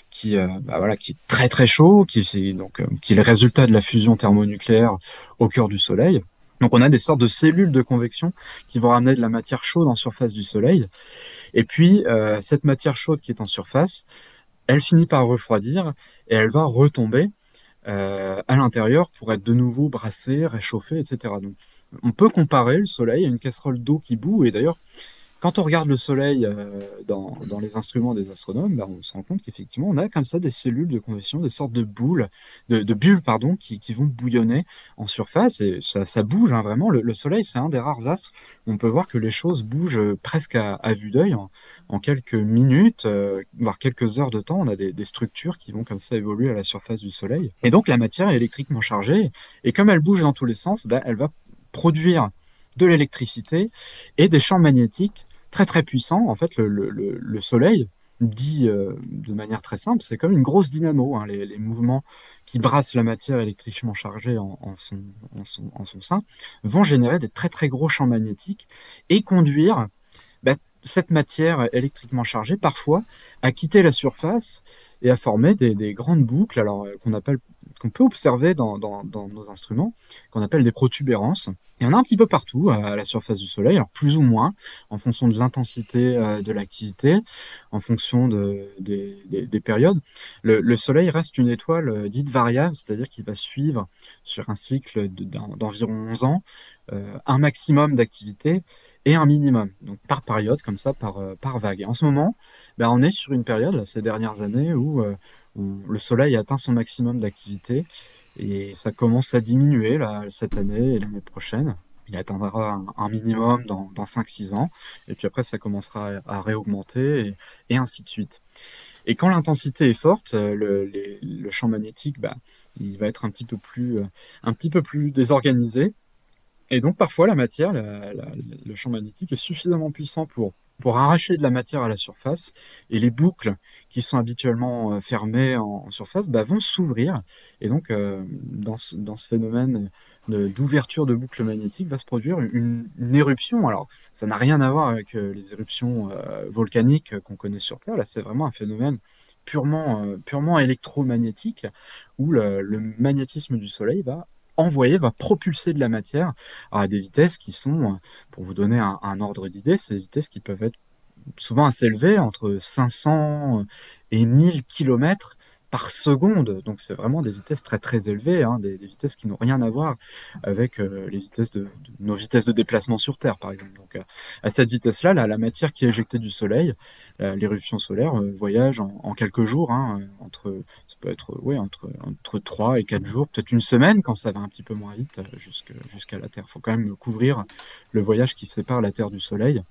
qui, euh, bah voilà, qui est très très chaud, qui, c'est, donc, euh, qui est le résultat de la fusion thermonucléaire au cœur du Soleil. Donc on a des sortes de cellules de convection qui vont ramener de la matière chaude en surface du Soleil. Et puis euh, cette matière chaude qui est en surface, elle finit par refroidir et elle va retomber euh, à l'intérieur pour être de nouveau brassée, réchauffée, et cetera. Donc on peut comparer le Soleil à une casserole d'eau qui bout. Et d'ailleurs, quand on regarde le Soleil euh, dans, dans les instruments des astronomes, bah, on se rend compte qu'effectivement, on a comme ça des cellules de convection, des sortes de boules, de, de bulles, pardon, qui, qui vont bouillonner en surface. Et ça, ça bouge, hein, vraiment. Le, le Soleil, c'est un des rares astres où on peut voir que les choses bougent presque à, à vue d'œil. En, en quelques minutes, euh, voire quelques heures de temps, on a des, des structures qui vont comme ça évoluer à la surface du Soleil. Et donc, la matière est électriquement chargée. Et comme elle bouge dans tous les sens, bah, elle va produire de l'électricité et des champs magnétiques très très puissant. En fait, le, le, le Soleil, dit euh, de manière très simple, c'est comme une grosse dynamo. Hein, les, les mouvements qui brassent la matière électriquement chargée en, en, son, en, son, en son sein vont générer des très très gros champs magnétiques et conduire bah, cette matière électriquement chargée parfois à quitter la surface et à former des, des grandes boucles, alors euh, qu'on appelle, qu'on peut observer dans, dans, dans nos instruments, qu'on appelle des protubérances. Il y en a un petit peu partout à la surface du Soleil, alors plus ou moins, en fonction de l'intensité euh, de l'activité, en fonction de, de, de, des périodes. Le, le Soleil reste une étoile euh, dite variable, c'est-à-dire qu'il va suivre sur un cycle de, d'environ onze ans euh, un maximum d'activité et un minimum, donc par période, comme ça, par, euh, par vague. Et en ce moment, ben, on est sur une période, là, ces dernières années, où euh, on, le Soleil atteint son maximum d'activité. Et ça commence à diminuer là, cette année et l'année prochaine. Il atteindra un, un minimum dans, dans cinq six ans. Et puis après, ça commencera à, à réaugmenter et, et ainsi de suite. Et quand l'intensité est forte, le, les, le champ magnétique, bah, il va être un petit peu plus, un petit peu plus désorganisé. Et donc parfois, la matière, la, la, le champ magnétique est suffisamment puissant pour pour arracher de la matière à la surface, et les boucles qui sont habituellement euh, fermées en, en surface bah, vont s'ouvrir, et donc euh, dans, ce, dans ce phénomène de, d'ouverture de boucles magnétiques va se produire une, une éruption. Alors ça n'a rien à voir avec euh, les éruptions euh, volcaniques qu'on connaît sur Terre, là c'est vraiment un phénomène purement, euh, purement électromagnétique, où le, le magnétisme du Soleil va envoyer, va propulser de la matière à des vitesses qui sont, pour vous donner un, un ordre d'idée, c'est des vitesses qui peuvent être souvent assez élevées, entre cinq cents et mille kilomètres par seconde. Donc c'est vraiment des vitesses très très élevées, hein, des, des vitesses qui n'ont rien à voir avec euh, les vitesses de, de nos vitesses de déplacement sur Terre, par exemple. Donc euh, à cette vitesse-là, la, la matière qui est éjectée du Soleil, euh, l'éruption solaire, euh, voyage en, en quelques jours, hein, entre ça peut être ouais, entre entre trois et quatre jours, peut-être une semaine quand ça va un petit peu moins vite, jusqu'à jusqu'à la Terre. Il faut quand même couvrir le voyage qui sépare la Terre du Soleil.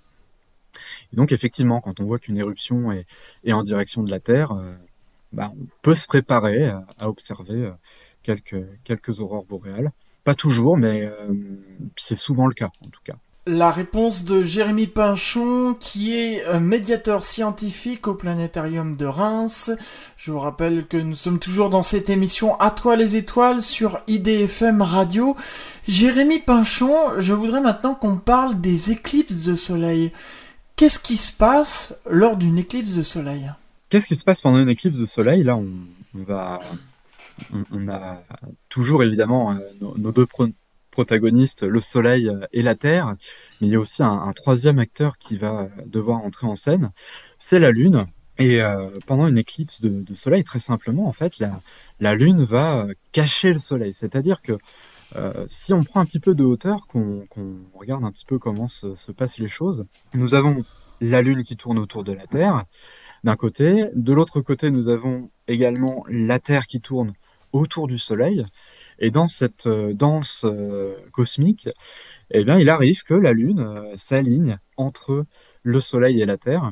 Et donc effectivement, quand on voit qu'une éruption est, est en direction de la Terre, euh, bah, on peut se préparer à, à observer quelques, quelques aurores boréales. Pas toujours, mais euh, c'est souvent le cas, en tout cas. La réponse de Jérémy Pinchon, qui est médiateur scientifique au Planétarium de Reims. Je vous rappelle que nous sommes toujours dans cette émission À toi les étoiles sur I D F M Radio. Jérémy Pinchon, je voudrais maintenant qu'on parle des éclipses de soleil. Qu'est-ce qui se passe lors d'une éclipse de soleil ? Qu'est-ce qui se passe pendant une éclipse de soleil ? Là, on, on va, on, on a toujours évidemment euh, nos, nos deux pro- protagonistes, le Soleil et la Terre, mais il y a aussi un, un troisième acteur qui va devoir entrer en scène, c'est la Lune. Et euh, pendant une éclipse de, de Soleil, très simplement, en fait, la, la Lune va cacher le Soleil. C'est-à-dire que euh, si on prend un petit peu de hauteur, qu'on, qu'on regarde un petit peu comment se, se passent les choses, nous avons la Lune qui tourne autour de la Terre, d'un côté. De l'autre côté, nous avons également la Terre qui tourne autour du Soleil. Et dans cette euh, danse euh, cosmique, eh bien, il arrive que la Lune euh, s'aligne entre le Soleil et la Terre.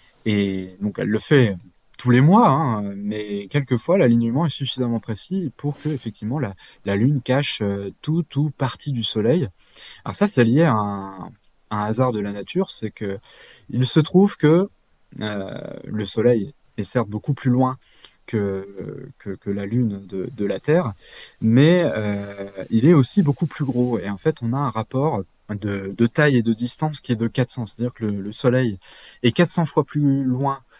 Et donc, elle le fait tous les mois, hein, mais quelquefois, l'alignement est suffisamment précis pour que, effectivement, la, la Lune cache euh, tout ou partie du Soleil. Alors ça, c'est lié à un, un hasard de la nature, c'est que il se trouve que Euh, le Soleil est certes beaucoup plus loin que, que, que la Lune de, de la Terre, mais euh, il est aussi beaucoup plus gros. Et en fait, on a un rapport de, de taille et de distance qui est de quatre cents. C'est-à-dire que le, le Soleil est quatre cents fois plus loin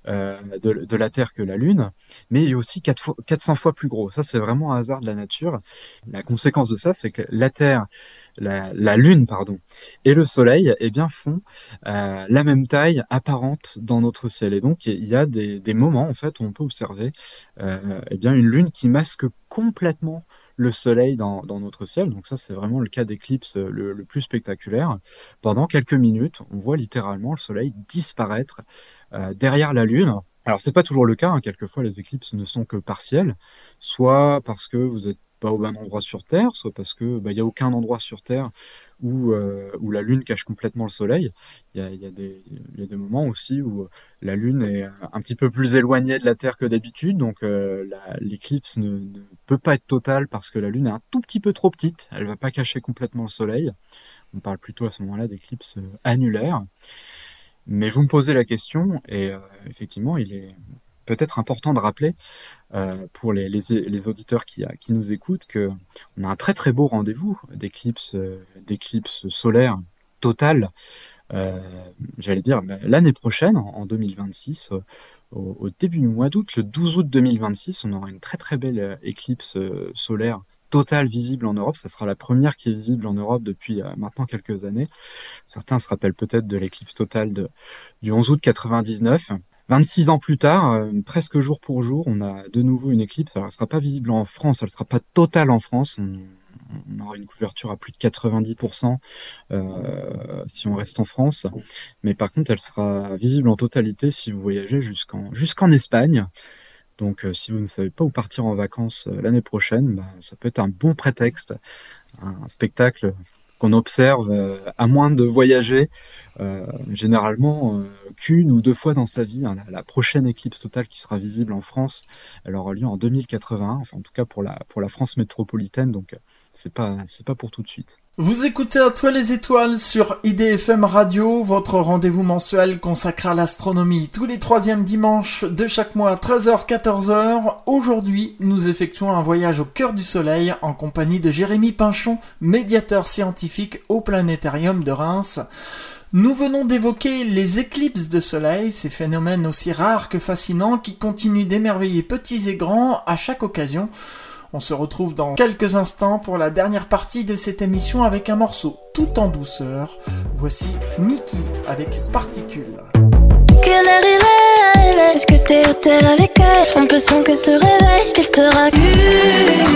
euh, de, de la Terre que la Lune, mais il est aussi quatre fois, quatre cents fois plus gros. Ça, c'est vraiment un hasard de la nature. La conséquence de ça, c'est que la Terre, la, la Lune, pardon, et le Soleil, eh bien, font euh, la même taille apparente dans notre ciel. Et donc, il y a des, des moments, en fait, où on peut observer euh, eh bien, une Lune qui masque complètement le Soleil dans, dans notre ciel. Donc ça, c'est vraiment le cas d'éclipse le, le plus spectaculaire. Pendant quelques minutes, on voit littéralement le Soleil disparaître euh, derrière la Lune. Alors, c'est pas toujours le cas, hein. Quelquefois, les éclipses ne sont que partielles, soit parce que vous êtes pas au bon endroit sur Terre, soit parce que bah, y a aucun endroit sur Terre où, euh, où la Lune cache complètement le Soleil. Il y a, y a des, y a des moments aussi où la Lune est un petit peu plus éloignée de la Terre que d'habitude, donc euh, la- l'éclipse ne, ne peut pas être totale parce que la Lune est un tout petit peu trop petite, elle va pas cacher complètement le Soleil. On parle plutôt à ce moment-là d'éclipse euh, annulaire. Mais vous me posez la question, et euh, effectivement, il est peut-être important de rappeler euh, pour les, les, les auditeurs qui, qui nous écoutent que on a un très très beau rendez-vous d'éclipse euh, d'éclipse solaire totale, euh, j'allais dire bah, l'année prochaine, en, en deux mille vingt-six, euh, au, au début du mois d'août, le douze août deux mille vingt-six, on aura une très très belle euh, éclipse euh, solaire totale visible en Europe. Ça sera la première qui est visible en Europe depuis euh, maintenant quelques années. Certains se rappellent peut-être de l'éclipse totale de, du onze août quatre-vingt-dix-neuf. vingt-six ans plus tard, euh, presque jour pour jour, on a de nouveau une éclipse. Alors, elle ne sera pas visible en France, elle ne sera pas totale en France. On, on aura une couverture à plus de quatre-vingt-dix pour cent euh, si on reste en France. Mais par contre, elle sera visible en totalité si vous voyagez jusqu'en jusqu'en Espagne. Donc, euh, si vous ne savez pas où partir en vacances euh, l'année prochaine, bah, ça peut être un bon prétexte, un, un spectacle qu'on observe euh, à moins de voyager, euh, généralement euh, qu'une ou deux fois dans sa vie. Hein. La, la prochaine éclipse totale qui sera visible en France, elle aura lieu en deux mille quatre-vingt-un, enfin en tout cas pour la, pour la France métropolitaine, donc euh, c'est pas, c'est pas pour tout de suite. Vous écoutez À toi les étoiles sur I D F M Radio, votre rendez-vous mensuel consacré à l'astronomie tous les troisièmes dimanches de chaque mois à treize heures quatorze heures. Aujourd'hui, nous effectuons un voyage au cœur du soleil en compagnie de Jérémy Pinchon, médiateur scientifique au planétarium de Reims. Nous venons d'évoquer les éclipses de soleil, ces phénomènes aussi rares que fascinants qui continuent d'émerveiller petits et grands à chaque occasion. On se retrouve dans quelques instants pour la dernière partie de cette émission avec un morceau tout en douceur. Voici Mickey avec Particules. Quelle heure il est? Est-ce que t'es au tel avec elle? On peut sans qu'elle se réveille, qu'elle te raconte.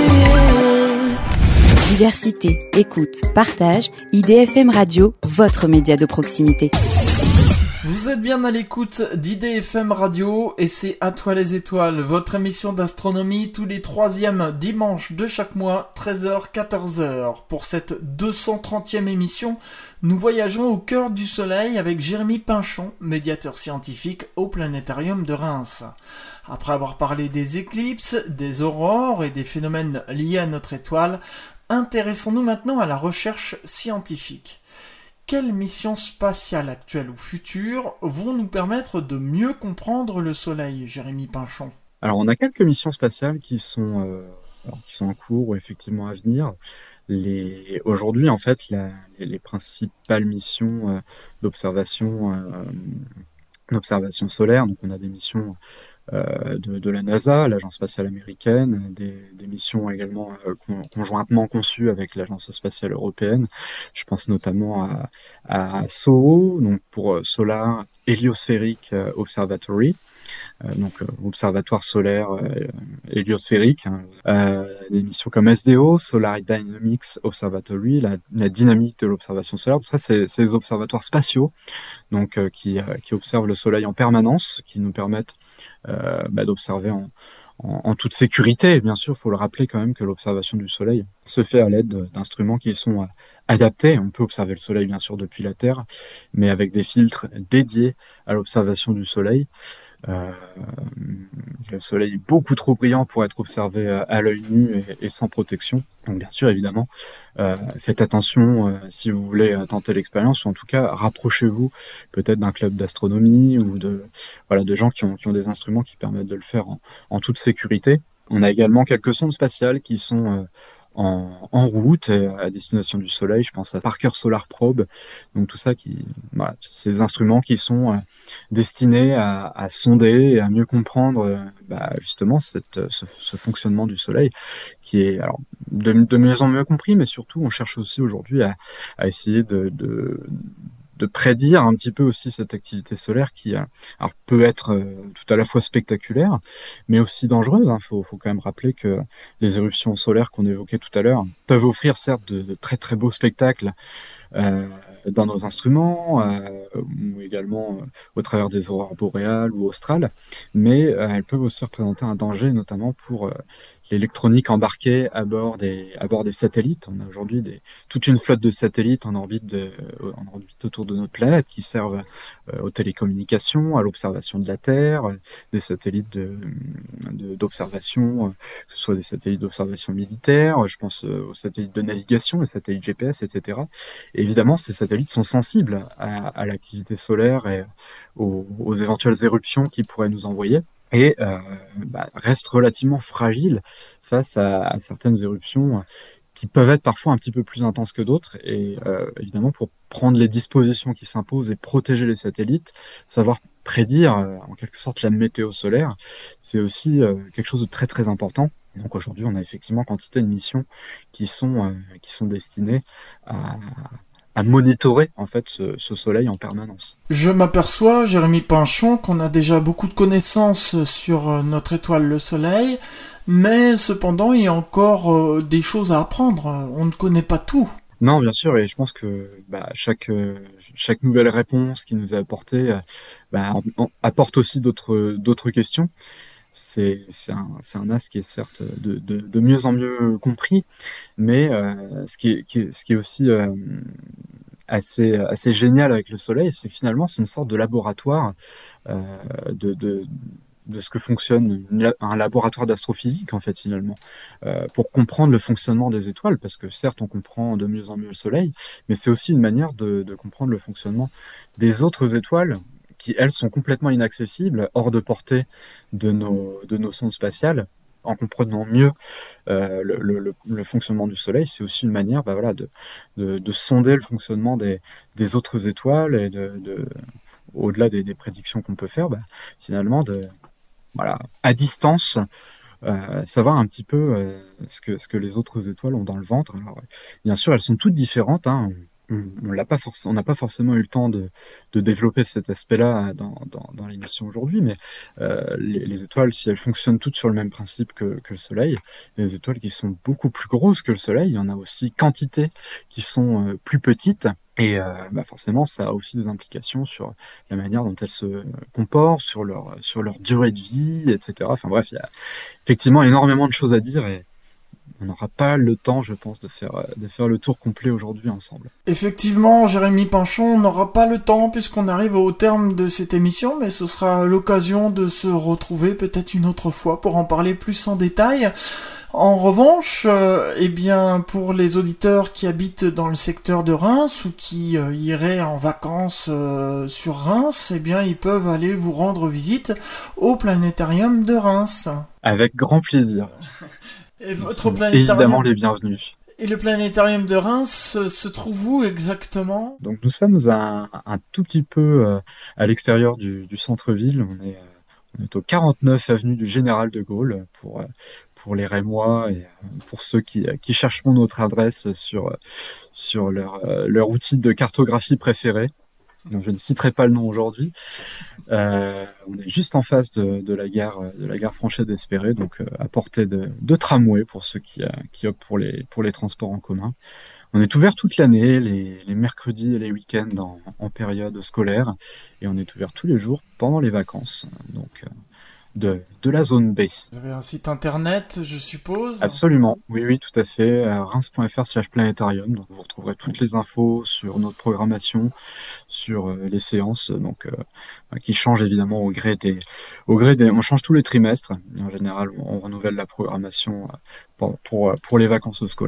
Diversité, écoute, partage, I D F M Radio, votre média de proximité. Vous êtes bien à l'écoute d'I D F M Radio et c'est À toi les étoiles, votre émission d'astronomie tous les troisièmes dimanches de chaque mois, treize heures quatorze heures. Pour cette deux cent trentième émission, nous voyageons au cœur du soleil avec Jérémy Pinchon, médiateur scientifique au planétarium de Reims. Après avoir parlé des éclipses, des aurores et des phénomènes liés à notre étoile, intéressons-nous maintenant à la recherche scientifique. Quelles missions spatiales actuelles ou futures vont nous permettre de mieux comprendre le Soleil, Jérémy Pinchon? Alors, on a quelques missions spatiales qui sont, euh, alors, qui sont en cours ou effectivement à venir. Les... Aujourd'hui, en fait, la... les, les principales missions euh, d'observation, euh, d'observation solaire, donc on a des missions euh, de, de la NASA, l'Agence spatiale américaine, des, des missions également euh, con, conjointement conçues avec l'Agence spatiale européenne. Je pense notamment à, à S O O, donc pour euh, Solar Heliospheric euh, Observatory, euh, donc euh, observatoire solaire euh, héliosphérique. Hein. Euh, des missions comme S D O, Solar Dynamics Observatory, la, la dynamique de l'observation solaire. Tout ça, c'est, c'est des observatoires spatiaux, donc euh, qui, euh, qui observent le Soleil en permanence, qui nous permettent euh, bah, d'observer en, en, en toute sécurité. Et bien sûr, il faut le rappeler quand même que l'observation du Soleil se fait à l'aide d'instruments qui sont euh, adaptés. On peut observer le Soleil bien sûr depuis la Terre, mais avec des filtres dédiés à l'observation du Soleil. Euh, le soleil est beaucoup trop brillant pour être observé à l'œil nu et, et sans protection. Donc bien sûr, évidemment, euh, faites attention euh, si vous voulez tenter l'expérience, ou en tout cas, rapprochez-vous peut-être d'un club d'astronomie ou de, voilà, de gens qui ont, qui ont des instruments qui permettent de le faire en, en toute sécurité. On a également quelques sondes spatiales qui sont euh, en, en route à destination du Soleil. Je pense à Parker Solar Probe. Donc tout ça, qui, voilà, ces instruments qui sont euh, destinés à, à sonder et à mieux comprendre euh, bah, justement cette, ce, ce fonctionnement du Soleil, qui est alors de, de mieux en mieux compris, mais surtout on cherche aussi aujourd'hui à, à essayer de, de de prédire un petit peu aussi cette activité solaire qui alors, peut être euh, tout à la fois spectaculaire, mais aussi dangereuse. Il hein. faut, faut quand même rappeler que les éruptions solaires qu'on évoquait tout à l'heure peuvent offrir certes de, de très très beaux spectacles euh, dans nos instruments, euh, ou également euh, au travers des aurores boréales ou australes, mais euh, elles peuvent aussi représenter un danger, notamment pour euh, l'électronique embarquée à bord des, à bord des satellites. On a aujourd'hui des, toute une flotte de satellites en orbite, de, en orbite autour de notre planète qui servent euh, aux télécommunications, à l'observation de la Terre, euh, des satellites de, de, d'observation, euh, que ce soit des satellites d'observation militaire, je pense euh, aux satellites de navigation, les satellites G P S, et cetera. Et évidemment, ces satellites sont sensibles à, à l'activité solaire et aux, aux éventuelles éruptions qu'ils pourraient nous envoyer. Et euh, bah, reste relativement fragile face à, à certaines éruptions qui peuvent être parfois un petit peu plus intenses que d'autres. Et euh, évidemment, pour prendre les dispositions qui s'imposent et protéger les satellites, savoir prédire euh, en quelque sorte la météo solaire, c'est aussi euh, quelque chose de très très important. Et donc aujourd'hui, on a effectivement quantité de missions qui sont, euh, qui sont destinées à à monitorer en fait ce, ce soleil en permanence. Je m'aperçois, Jérémy Pinchon, qu'on a déjà beaucoup de connaissances sur notre étoile le Soleil, mais cependant il y a encore euh, des choses à apprendre, on ne connaît pas tout. Non, bien sûr, et je pense que bah, chaque, euh, chaque nouvelle réponse qui nous est apportée euh, bah, en, en, apporte aussi d'autres, d'autres questions. C'est, c'est, un, c'est un as qui est certes de, de, de mieux en mieux compris, mais euh, ce, qui est, qui est, ce qui est aussi euh, assez, assez génial avec le Soleil, c'est que finalement c'est une sorte de laboratoire euh, de, de, de ce que fonctionne un laboratoire d'astrophysique en fait finalement, euh, pour comprendre le fonctionnement des étoiles, parce que certes on comprend de mieux en mieux le Soleil, mais c'est aussi une manière de, de comprendre le fonctionnement des autres étoiles qui, elles, sont complètement inaccessibles, hors de portée de nos, de nos sondes spatiales. En comprenant mieux euh, le, le, le fonctionnement du Soleil, c'est aussi une manière bah, voilà, de, de, de sonder le fonctionnement des, des autres étoiles, et de, de, au-delà des, des prédictions qu'on peut faire, bah, finalement, de, voilà, à distance, euh, savoir un petit peu euh, ce, que, ce que les autres étoiles ont dans le ventre. Alors, bien sûr, elles sont toutes différentes, hein. On n'a pas, forc- pas forcément eu le temps de, de développer cet aspect-là dans, dans, dans l'émission aujourd'hui, mais euh, les, les étoiles, si elles fonctionnent toutes sur le même principe que, que le Soleil, il y a des étoiles qui sont beaucoup plus grosses que le Soleil, il y en a aussi quantité qui sont euh, plus petites, et euh, bah forcément ça a aussi des implications sur la manière dont elles se comportent, sur leur, sur leur durée de vie, et cetera. Enfin bref, il y a effectivement énormément de choses à dire, et on n'aura pas le temps, je pense, de faire, de faire le tour complet aujourd'hui ensemble. Effectivement, Jérémy Pinchon, on n'aura pas le temps puisqu'on arrive au terme de cette émission, mais ce sera l'occasion de se retrouver peut-être une autre fois pour en parler plus en détail. En revanche, euh, eh bien, pour les auditeurs qui habitent dans le secteur de Reims ou qui euh, iraient en vacances euh, sur Reims, eh bien, ils peuvent aller vous rendre visite au planétarium de Reims. Avec grand plaisir. Et votre Ils sont planétarium... évidemment les bienvenus. Et le planétarium de Reims euh, se trouve où exactement ? Donc nous sommes un, un tout petit peu euh, à l'extérieur du, du centre-ville. On est, euh, on est au quarante-neuf avenue du Général de Gaulle pour, euh, pour les Rémois et euh, pour ceux qui, qui chercheront notre adresse sur, sur leur, euh, leur outil de cartographie préféré. Donc je ne citerai pas le nom aujourd'hui. Euh, on est juste en face de, de la gare de la gare Franchet d'Espéré, donc euh, à portée de, de tramway pour ceux qui, euh, qui optent pour les, pour les transports en commun. On est ouvert toute l'année, les, les mercredis et les week-ends en, en période scolaire, et on est ouvert tous les jours pendant les vacances, donc euh, de, de la zone B. Vous avez un site internet, je suppose ? Absolument, oui, oui, tout à fait, reims.fr slash planétarium, donc vous retrouverez toutes les infos sur notre programmation, sur euh, les séances, donc euh, qui changent évidemment au gré des, au gré des, on change tous les trimestres. En général, on, on renouvelle la programmation euh, pour, pour, pour les vacances scolaires.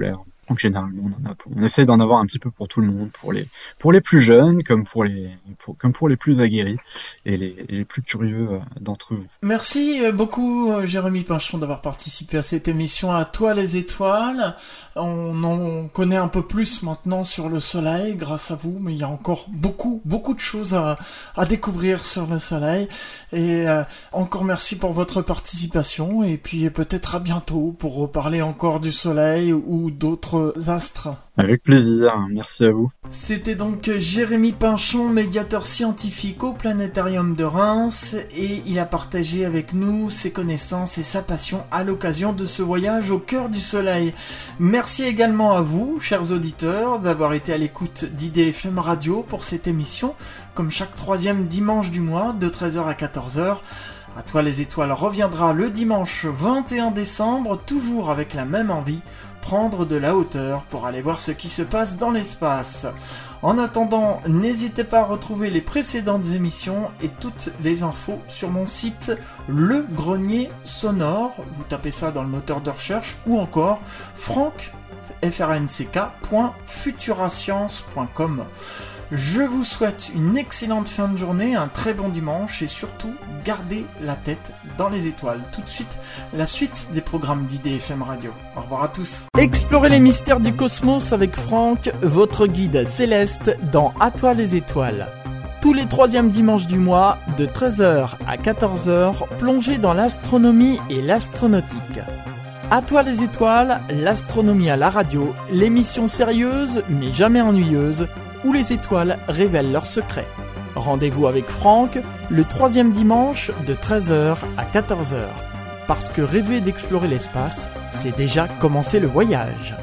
Donc généralement, on, en a pour, on essaie d'en avoir un petit peu pour tout le monde, pour les, pour les plus jeunes comme pour les, pour, comme pour les plus aguerris et les, et les plus curieux euh, d'entre vous. Merci beaucoup Jérémy Pinchon d'avoir participé à cette émission À toi les étoiles. On en connaît un peu plus maintenant sur le soleil grâce à vous, mais il y a encore beaucoup, beaucoup de choses à, à découvrir sur le soleil. Et euh, encore merci pour votre participation et puis peut-être à bientôt pour reparler encore du soleil ou d'autres astres. Avec plaisir, merci à vous. C'était donc Jérémy Pinchon, médiateur scientifique au Planétarium de Reims, et il a partagé avec nous ses connaissances et sa passion à l'occasion de ce voyage au cœur du soleil. Merci également à vous, chers auditeurs, d'avoir été à l'écoute d'I D F M Radio pour cette émission, comme chaque troisième dimanche du mois, de treize heures à quatorze heures. À toi les étoiles reviendra le dimanche vingt et un décembre, toujours avec la même envie, prendre de la hauteur pour aller voir ce qui se passe dans l'espace. En attendant, n'hésitez pas à retrouver les précédentes émissions et toutes les infos sur mon site Le Grenier Sonore, vous tapez ça dans le moteur de recherche, ou encore franck point futurascience point com. Je vous souhaite une excellente fin de journée, un très bon dimanche et surtout, gardez la tête dans les étoiles. Tout de suite, la suite des programmes d'I D F M Radio. Au revoir à tous. Explorez les mystères du cosmos avec Franck, votre guide céleste dans À toi les étoiles. Tous les troisièmes dimanches du mois, de treize heures à quatorze heures, plongez dans l'astronomie et l'astronautique. À toi les étoiles, l'astronomie à la radio, l'émission sérieuse mais jamais ennuyeuse, où les étoiles révèlent leurs secrets. Rendez-vous avec Franck le troisième dimanche de treize heures à quatorze heures. Parce que rêver d'explorer l'espace, c'est déjà commencer le voyage.